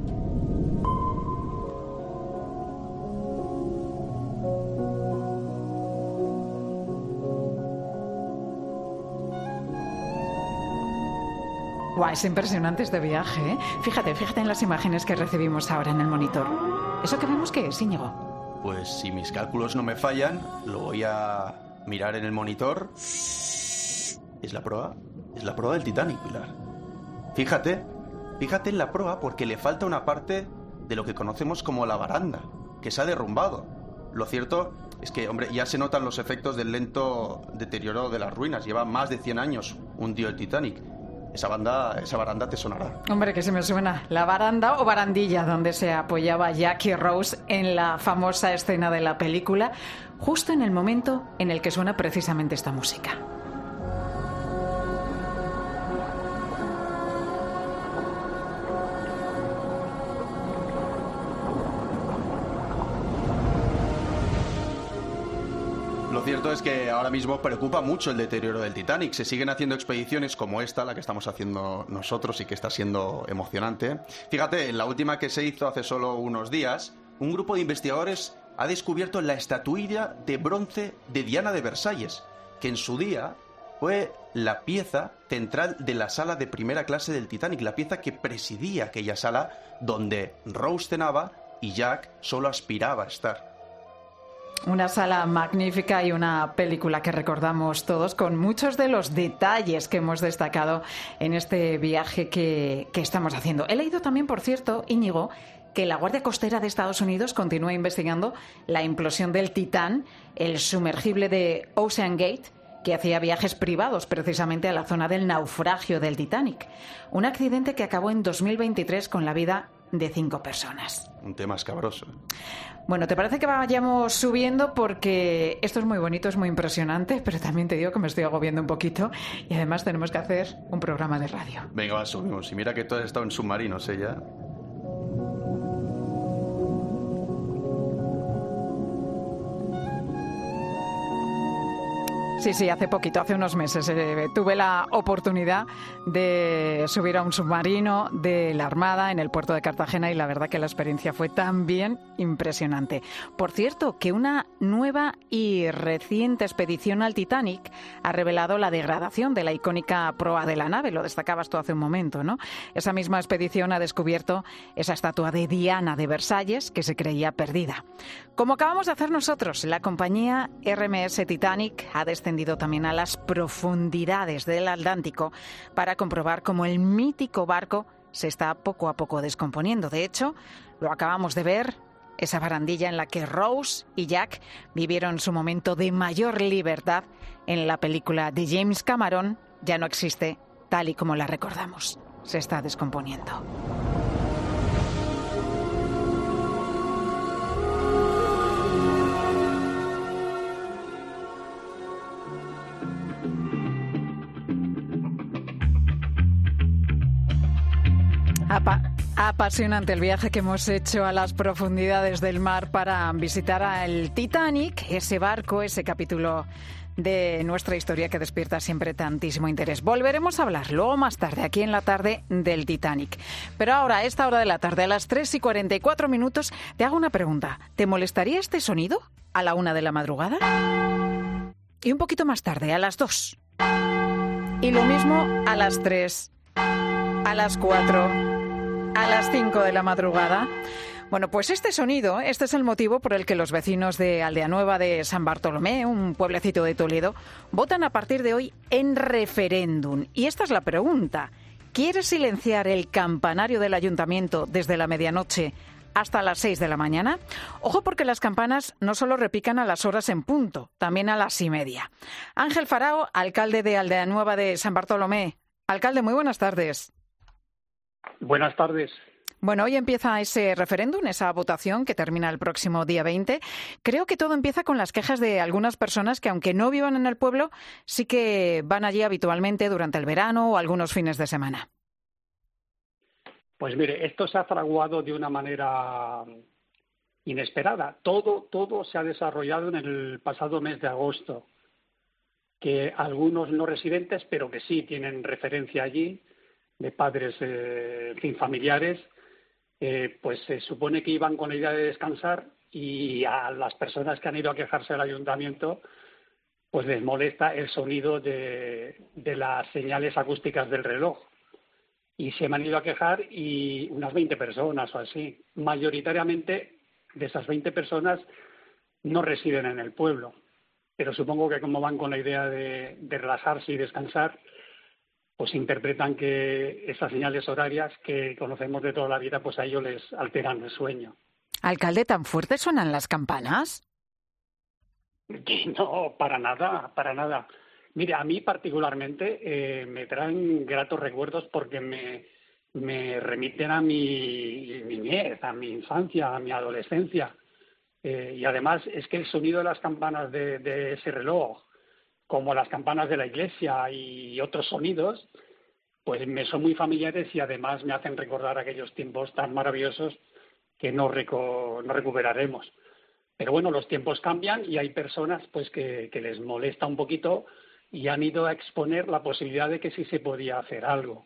Guau, es impresionante este viaje, ¿eh? Fíjate en las imágenes que recibimos ahora en el monitor. ¿Eso que vemos qué es, Íñigo? Pues si mis cálculos no me fallan, lo voy a mirar en el monitor. Es la proa del Titanic, Pilar. Fíjate en la proa porque le falta una parte de lo que conocemos como la baranda, que se ha derrumbado. Lo cierto es que, hombre, ya se notan los efectos del lento deterioro de las ruinas. Lleva más de 100 años hundido el Titanic. Esa baranda te sonará. Hombre, que se me suena. La baranda o barandilla donde se apoyaba Jack y Rose en la famosa escena de la película, justo en el momento en el que suena precisamente esta música. Lo cierto es que ahora mismo preocupa mucho el deterioro del Titanic. Se siguen haciendo expediciones como esta, la que estamos haciendo nosotros y que está siendo emocionante. Fíjate, en la última que se hizo hace solo unos días, un grupo de investigadores ha descubierto la estatuilla de bronce de Diana de Versalles, que en su día fue la pieza central de la sala de primera clase del Titanic, la pieza que presidía aquella sala donde Rose cenaba y Jack solo aspiraba a estar. Una sala magnífica y una película que recordamos todos con muchos de los detalles que hemos destacado en este viaje que estamos haciendo. He leído también, por cierto, Íñigo, que la Guardia Costera de Estados Unidos continúa investigando la implosión del Titán, el sumergible de Ocean Gate, que hacía viajes privados precisamente a la zona del naufragio del Titanic. Un accidente que acabó en 2023 con la vida de 5 personas. Un tema escabroso. Bueno, ¿te parece que vayamos subiendo? Porque esto es muy bonito, es muy impresionante, pero también te digo que me estoy agobiando un poquito y además tenemos que hacer un programa de radio. Venga, va, subimos. Y mira que tú has estado en submarinos, ya. Sí, hace poquito, hace unos meses, tuve la oportunidad de subir a un submarino de la Armada en el puerto de Cartagena y la verdad que la experiencia fue también impresionante. Por cierto, que una nueva y reciente expedición al Titanic ha revelado la degradación de la icónica proa de la nave, lo destacabas tú hace un momento, ¿no? Esa misma expedición ha descubierto esa estatua de Diana de Versalles que se creía perdida. Como acabamos de hacer nosotros, la compañía RMS Titanic ha descendido también a las profundidades del Atlántico para comprobar cómo el mítico barco se está poco a poco descomponiendo. De hecho, lo acabamos de ver, esa barandilla en la que Rose y Jack vivieron su momento de mayor libertad en la película de James Cameron, ya no existe tal y como la recordamos. Se está descomponiendo. Apasionante el viaje que hemos hecho a las profundidades del mar para visitar al Titanic, ese barco, ese capítulo de nuestra historia que despierta siempre tantísimo interés. Volveremos a hablar luego más tarde, aquí en la tarde, del Titanic. Pero ahora, a esta hora de la tarde, a las 3:44, te hago una pregunta. ¿Te molestaría este sonido a la 1 de la madrugada? Y un poquito más tarde, a las 2. Y lo mismo a las 3, a las 4, a las 5 de la madrugada. Bueno, pues este sonido, este es el motivo por el que los vecinos de Aldeanueva de San Bartolomé, un pueblecito de Toledo, votan a partir de hoy en referéndum. Y esta es la pregunta. ¿Quieres silenciar el campanario del ayuntamiento desde la medianoche hasta las 6 de la mañana? Ojo, porque las campanas no solo repican a las horas en punto, también a las 1:30. Ángel Farao, alcalde de Aldeanueva de San Bartolomé. Alcalde, muy buenas tardes. Buenas tardes. Bueno, hoy empieza ese referéndum, esa votación que termina el próximo día 20. Creo que todo empieza con las quejas de algunas personas que, aunque no vivan en el pueblo, sí que van allí habitualmente durante el verano o algunos fines de semana. Pues mire, esto se ha fraguado de una manera inesperada. Todo se ha desarrollado en el pasado mes de agosto, que algunos no residentes, pero que sí tienen referencia allí, de padres, familiares, pues se supone que iban con la idea de descansar, y a las personas que han ido a quejarse al ayuntamiento pues les molesta el sonido de las señales acústicas del reloj. Y se me han ido a quejar, y unas 20 personas o así. Mayoritariamente de esas 20 personas no residen en el pueblo, pero supongo que como van con la idea de relajarse y descansar, pues interpretan que esas señales horarias que conocemos de toda la vida, pues a ellos les alteran el sueño. Alcalde, ¿tan fuertes suenan las campanas? No, para nada. Mire, a mí particularmente me traen gratos recuerdos, porque me remiten a mi niñez, a mi infancia, a mi adolescencia. Y además es que el sonido de las campanas de ese reloj, como las campanas de la iglesia y otros sonidos, pues me son muy familiares, y además me hacen recordar aquellos tiempos tan maravillosos que no recuperaremos. Pero bueno, los tiempos cambian, y hay personas pues que les molesta un poquito, y han ido a exponer la posibilidad de que sí se podía hacer algo.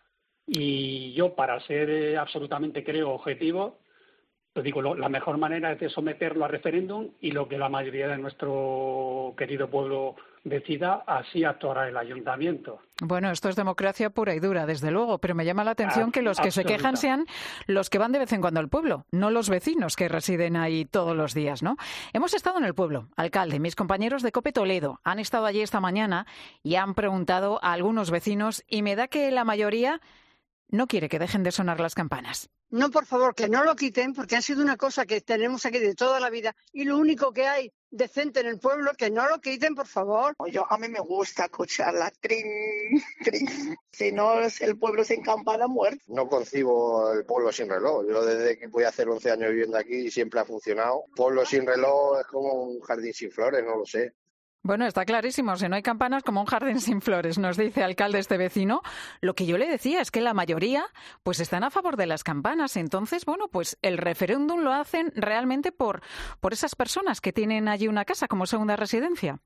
Y yo, para ser absolutamente, creo, objetivo, pues digo, la mejor manera es de someterlo a referéndum, y lo que la mayoría de nuestro querido pueblo decida, así actuará el ayuntamiento. Bueno, esto es democracia pura y dura, desde luego, pero me llama la atención que los que se quejan sean los que van de vez en cuando al pueblo, no los vecinos que residen ahí todos los días, ¿no? Hemos estado en el pueblo, alcalde, mis compañeros de COPE Toledo han estado allí esta mañana y han preguntado a algunos vecinos, y me da que la mayoría no quiere que dejen de sonar las campanas. No, por favor, que no lo quiten, porque ha sido una cosa que tenemos aquí de toda la vida, y lo único que hay decente en el pueblo, que no lo quiten, por favor. A mí me gusta escucharla, trin, trin. Si no, el pueblo sin campana muerto. No concibo el pueblo sin reloj. Yo desde que voy a hacer 11 años viviendo aquí siempre ha funcionado. Pueblo sin reloj es como un jardín sin flores, no lo sé. Bueno, está clarísimo, si no hay campanas, como un jardín sin flores, nos dice alcalde este vecino. Lo que yo le decía es que la mayoría pues están a favor de las campanas. Entonces, bueno, pues el referéndum lo hacen realmente por esas personas que tienen allí una casa como segunda residencia.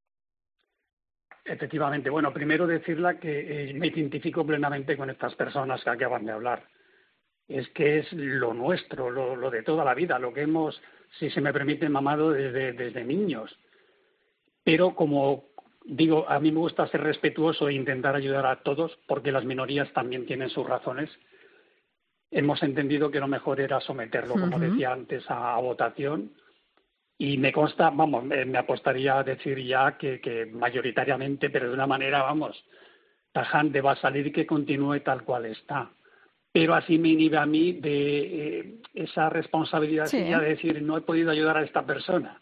Efectivamente. Bueno, primero decirle que me identifico plenamente con estas personas que acaban de hablar. Es que es lo nuestro, lo de toda la vida, lo que hemos, si se me permite, mamado desde niños. Pero, como digo, a mí me gusta ser respetuoso e intentar ayudar a todos, porque las minorías también tienen sus razones. Hemos entendido que lo mejor era someterlo, como decía antes, a votación. Y me consta, me apostaría a decir ya que mayoritariamente, pero de una manera, tajante, va a salir que continúe tal cual está. Pero así me inhibe a mí de esa responsabilidad de decir, no he podido ayudar a esta persona.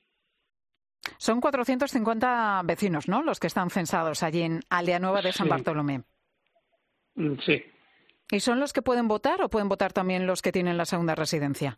Son 450 vecinos, ¿no?, los que están censados allí en Aldeanueva de San Bartolomé. Sí. ¿Y son los que pueden votar o pueden votar también los que tienen la segunda residencia?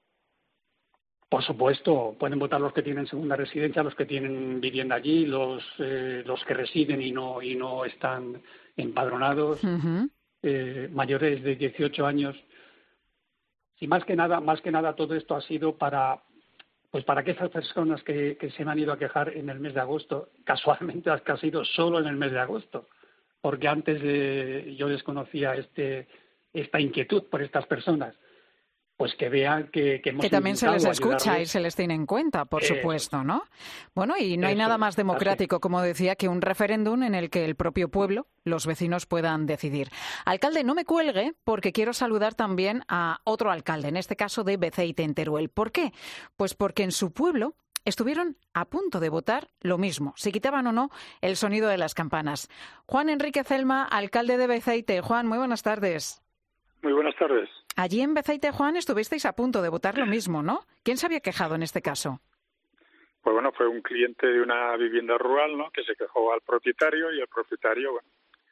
Por supuesto, pueden votar los que tienen segunda residencia, los que tienen vivienda allí, los que residen y no están empadronados, mayores de 18 años. Y más que nada todo esto ha sido para pues para que esas personas que se me han ido a quejar en el mes de agosto, casualmente ha sido solo en el mes de agosto, porque antes yo desconocía esta inquietud por estas personas, pues que vean que hemos que también se les escucha ayudarles. Y se les tiene en cuenta, por supuesto, ¿no? Bueno, y no hay nada más democrático, como decía, que un referéndum en el que el propio pueblo, los vecinos, puedan decidir. Alcalde, no me cuelgue, porque quiero saludar también a otro alcalde, en este caso de Beceite, en Teruel. ¿Por qué? Pues porque en su pueblo estuvieron a punto de votar lo mismo, si quitaban o no el sonido de las campanas. Juan Enrique Celma, alcalde de Beceite. Juan, muy buenas tardes. Muy buenas tardes. Allí en Beceite, Juan, estuvisteis a punto de votar lo mismo, ¿no? ¿Quién se había quejado en este caso? Pues bueno, fue un cliente de una vivienda rural, ¿no?, que se quejó al propietario y el propietario, bueno,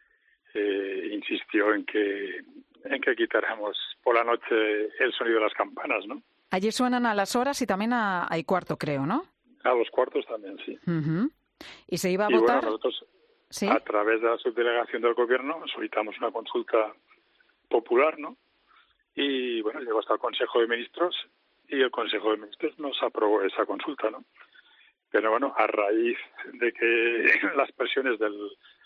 insistió en que quitáramos por la noche el sonido de las campanas, ¿no? Allí suenan a las horas y también al cuarto, creo, ¿no? A los cuartos también, sí. Uh-huh. ¿Y se iba a y votar? Bueno, nosotros, ¿sí?, a través de la subdelegación del gobierno, solicitamos una consulta popular, ¿no? Y bueno, llegó hasta el Consejo de Ministros y el Consejo de Ministros nos aprobó esa consulta, ¿no? Pero bueno, a raíz de que las presiones de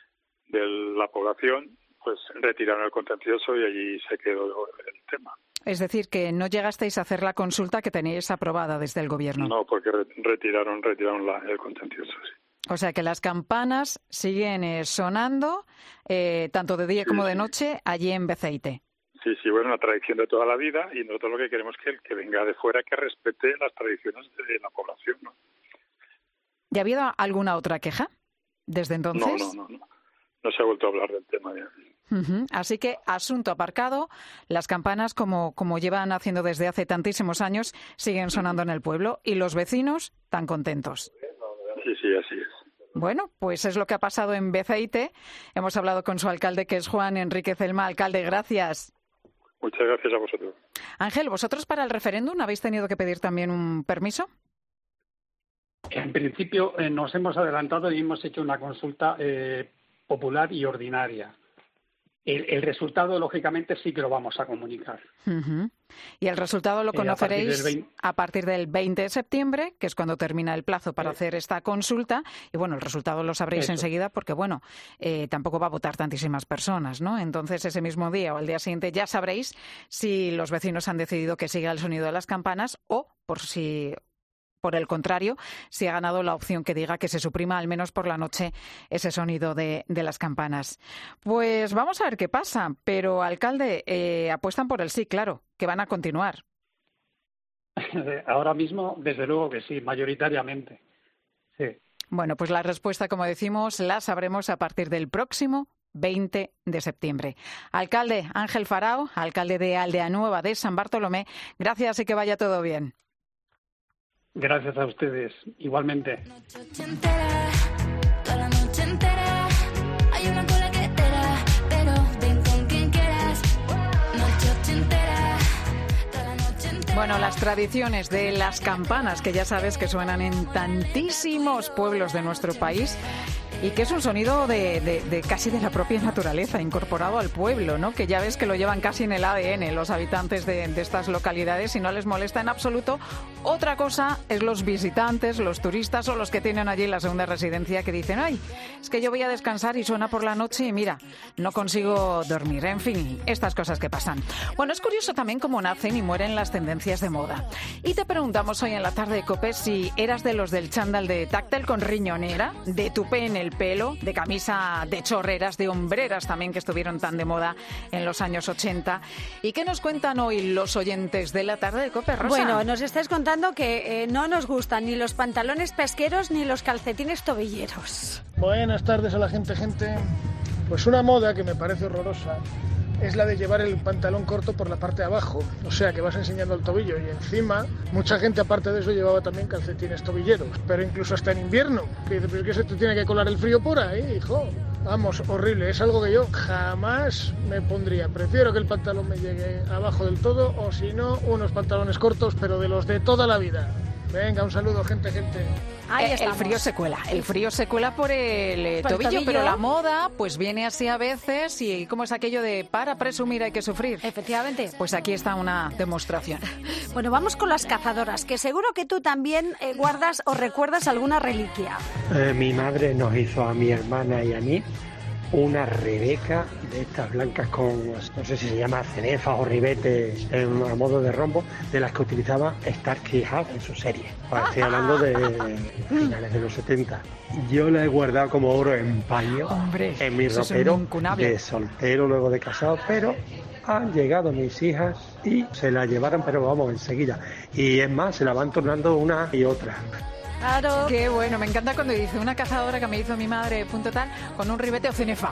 la población, pues retiraron el contencioso y allí se quedó el tema. Es decir, que no llegasteis a hacer la consulta que teníais aprobada desde el gobierno. No, porque retiraron el contencioso, sí. O sea que las campanas siguen sonando, tanto de día como de noche, allí en Beceite. Sí, bueno, una tradición de toda la vida, y nosotros lo que queremos es que el que venga de fuera que respete las tradiciones de la población, ¿no? ¿Ya ha habido alguna otra queja desde entonces? No se ha vuelto a hablar del tema ya. Uh-huh. Así que asunto aparcado, las campanas, como llevan haciendo desde hace tantísimos años, siguen sonando en el pueblo y los vecinos tan contentos. Sí, así es. Bueno, pues es lo que ha pasado en Beceite. Hemos hablado con su alcalde, que es Juan Enrique Celma. Alcalde, gracias. Muchas gracias a vosotros. Ángel, ¿vosotros para el referéndum habéis tenido que pedir también un permiso? En principio nos hemos adelantado y hemos hecho una consulta popular y ordinaria. El resultado, lógicamente, sí que lo vamos a comunicar. Uh-huh. Y el resultado lo conoceréis a partir del 20 de septiembre, que es cuando termina el plazo para hacer esta consulta. Y bueno, el resultado lo sabréis enseguida porque, bueno, tampoco va a votar tantísimas personas, ¿no? Entonces, ese mismo día o al día siguiente ya sabréis si los vecinos han decidido que siga el sonido de las campanas o, por el contrario, si ha ganado la opción que diga que se suprima al menos por la noche ese sonido de las campanas. Pues vamos a ver qué pasa, pero alcalde, apuestan por el sí, claro, que van a continuar. Ahora mismo, desde luego que sí, mayoritariamente. Sí. Bueno, pues la respuesta, como decimos, la sabremos a partir del próximo 20 de septiembre. Alcalde Ángel Farao, alcalde de Aldea Nueva de San Bartolomé, gracias y que vaya todo bien. Gracias a ustedes, igualmente. Bueno, las tradiciones de las campanas, que ya sabes que suenan en tantísimos pueblos de nuestro país y que es un sonido de casi de la propia naturaleza, incorporado al pueblo, ¿no? Que ya ves que lo llevan casi en el ADN los habitantes de estas localidades y no les molesta en absoluto. Otra cosa es los visitantes, los turistas o los que tienen allí la segunda residencia que dicen, ay, es que yo voy a descansar y suena por la noche y mira, no consigo dormir. En fin, estas cosas que pasan. Bueno, es curioso también cómo nacen y mueren las tendencias de moda. Y te preguntamos hoy en la tarde de COPE si eras de los del chándal de táctil con riñonera, de tupé en el pelo, de camisa de chorreras, de hombreras también, que estuvieron tan de moda en los años 80. ¿Y qué nos cuentan hoy los oyentes de la tarde de COPE, Rosa? Bueno, nos estáis contando que no nos gustan ni los pantalones pesqueros ni los calcetines tobilleros. Buenas tardes a la gente. Pues una moda que me parece horrorosa es la de llevar el pantalón corto por la parte de abajo, o sea que vas enseñando el tobillo, y encima mucha gente aparte de eso llevaba también calcetines tobilleros, pero incluso hasta en invierno, que dice, pero es que se te tiene que colar el frío por ahí, hijo. Vamos, horrible, es algo que yo jamás me pondría. Prefiero que el pantalón me llegue abajo del todo, o si no, unos pantalones cortos, pero de los de toda la vida. Venga, un saludo, gente. El frío se cuela por el tobillo, pero la moda pues viene así a veces y como es aquello de para presumir hay que sufrir. Efectivamente. Pues aquí está una demostración. Bueno, vamos con las cazadoras, que seguro que tú también guardas o recuerdas alguna reliquia. Mi madre nos hizo a mi hermana y a mí una Rebeca de estas blancas con, no sé si se llama cenefa o ribete a modo de rombo, de las que utilizaba Starsky Hutch en su serie. Estoy hablando de finales de los 70. Yo la he guardado como oro en paño. Hombre, en mi ropero de soltero, luego de casado, pero han llegado mis hijas y se la llevaron, pero vamos, enseguida. Y es más, se la van tornando una y otra. Claro. Qué bueno, me encanta cuando dice una cazadora que me hizo mi madre, punto tal, con un ribete o cenefa.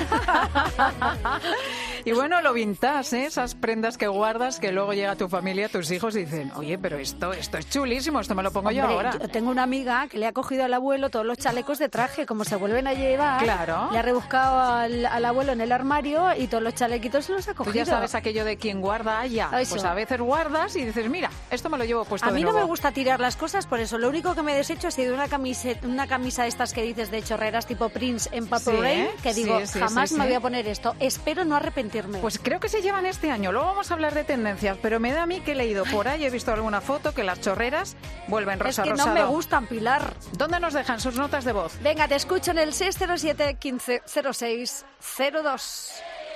Y bueno, lo vintage, ¿eh? Esas prendas que guardas, que luego llega tu familia, tus hijos y dicen, oye, pero esto es chulísimo, esto me lo pongo yo ahora. Yo tengo una amiga que le ha cogido al abuelo todos los chalecos de traje, como se vuelven a llevar. Claro. Le ha rebuscado al abuelo en el armario y todos los chalequitos se los ha cogido. Tú ya sabes aquello de quien guarda haya. Pues a veces guardas y dices, mira, esto me lo llevo puesto de nuevo. A mí no me gusta tirar las cosas, por eso lo único que me deshecho ha sido una camisa de estas que dices de chorreras tipo Prince en Purple Rain, que digo, jamás me voy a poner esto. Espero no arrepentirme. Pues creo que se llevan este año. Luego vamos a hablar de tendencias, pero me da a mí que he leído por ahí, he visto alguna foto que las chorreras vuelven rosado. Es que no me gustan, Pilar. ¿Dónde nos dejan sus notas de voz? Venga, te escucho en el 607 15 06 02.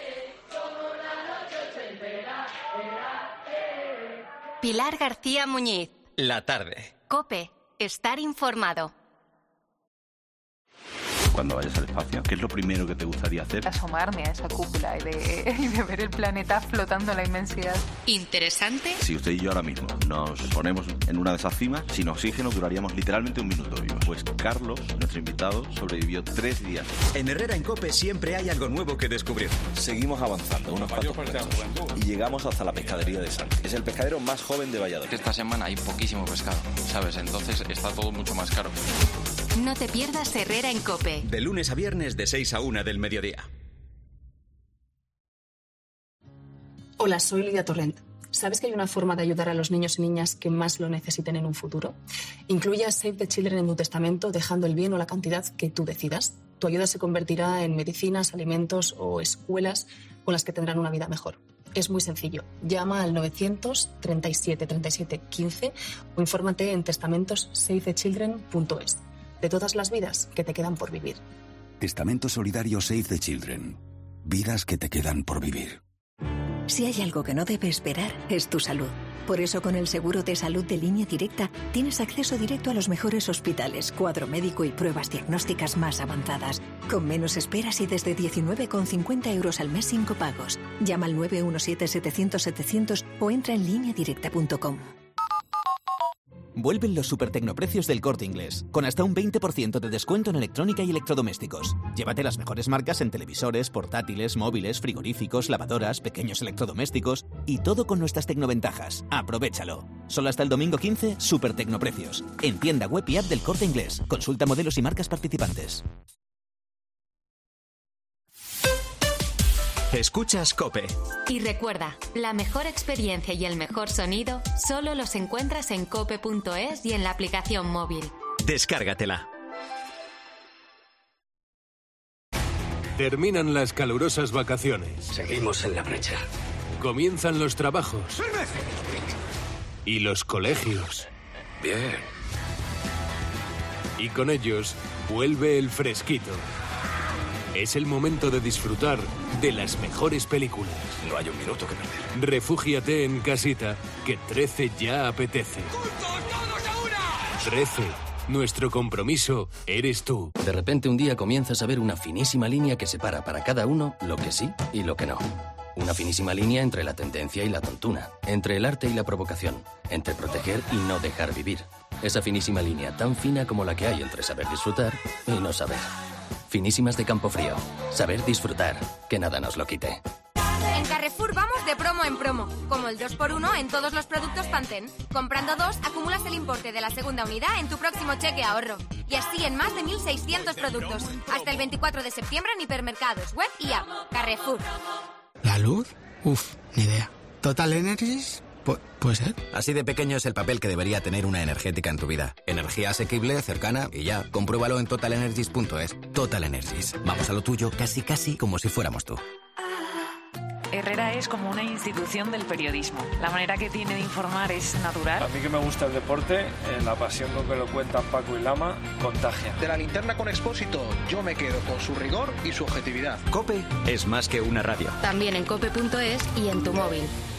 Pilar García Muñiz. La tarde. COPE. Estar informado. Cuando vayas al espacio, ¿qué es lo primero que te gustaría hacer? Asomarme a esa cúpula y de ver el planeta flotando en la inmensidad. ¿Interesante? Si usted y yo ahora mismo nos ponemos en una de esas cimas, sin oxígeno duraríamos literalmente un minuto vivos. Pues Carlos, nuestro invitado, sobrevivió 3 días. En Herrera en COPE siempre hay algo nuevo que descubrir. Seguimos avanzando unos cuantos pasos y llegamos hasta la pescadería de Santi. Es el pescadero más joven de Valladolid. Esta semana hay poquísimo pescado, ¿sabes? Entonces está todo mucho más caro. No te pierdas Herrera en COPE. De lunes a viernes de 6 a 1 del mediodía. Hola, soy Lidia Torrent. ¿Sabes que hay una forma de ayudar a los niños y niñas que más lo necesiten en un futuro? Incluye a Save the Children en tu testamento, dejando el bien o la cantidad que tú decidas. Tu ayuda se convertirá en medicinas, alimentos o escuelas con las que tendrán una vida mejor. Es muy sencillo. Llama al 900 37 37 15 o infórmate en testamentosavethechildren.es. De todas las vidas que te quedan por vivir. Testamento Solidario Save the Children. Vidas que te quedan por vivir. Si hay algo que no debe esperar, es tu salud. Por eso, con el seguro de salud de Línea Directa, tienes acceso directo a los mejores hospitales, cuadro médico y pruebas diagnósticas más avanzadas. Con menos esperas y desde 19,50 € al mes sin copagos. Llama al 917-700-700 o entra en lineadirecta.com. Vuelven los supertecnoprecios del Corte Inglés, con hasta un 20% de descuento en electrónica y electrodomésticos. Llévate las mejores marcas en televisores, portátiles, móviles, frigoríficos, lavadoras, pequeños electrodomésticos y todo con nuestras tecnoventajas. ¡Aprovéchalo! Solo hasta el domingo 15, supertecnoprecios. En tienda web y app del Corte Inglés. Consulta modelos y marcas participantes. Escuchas COPE. Y recuerda, la mejor experiencia y el mejor sonido solo los encuentras en cope.es y en la aplicación móvil. Descárgatela. Terminan las calurosas vacaciones. Seguimos en la brecha. Comienzan los trabajos. Y los colegios. Bien. Y con ellos vuelve el fresquito. Es el momento de disfrutar de las mejores películas. No hay un minuto que perder. Refúgiate en casita, que 13 ya apetece. ¡Juntos, todos a una! 13. Nuestro compromiso eres tú. De repente un día comienzas a ver una finísima línea que separa para cada uno lo que sí y lo que no. Una finísima línea entre la tendencia y la tontuna, entre el arte y la provocación, entre proteger y no dejar vivir. Esa finísima línea tan fina como la que hay entre saber disfrutar y no saber. Finísimas de Campofrío. Saber disfrutar. Que nada nos lo quite. En Carrefour vamos de promo en promo. Como el 2x1 en todos los productos Pantene. Comprando 2, acumulas el importe de la segunda unidad en tu próximo cheque ahorro. Y así en más de 1.600 productos. Hasta el 24 de septiembre en hipermercados, web y app. Carrefour. ¿La luz? Uf, ni idea. Total Energies, ¿Puede ser? Así de pequeño es el papel que debería tener una energética en tu vida. Energía asequible, cercana y ya. Compruébalo en totalenergies.es. Total Energies. Vamos a lo tuyo casi como si fuéramos tú. Herrera es como una institución del periodismo. La manera que tiene de informar es natural. A mí que me gusta el deporte, la pasión con que lo cuentan Paco y Lama, contagia. De la linterna con Expósito, yo me quedo con su rigor y su objetividad. COPE es más que una radio. También en cope.es y en tu móvil.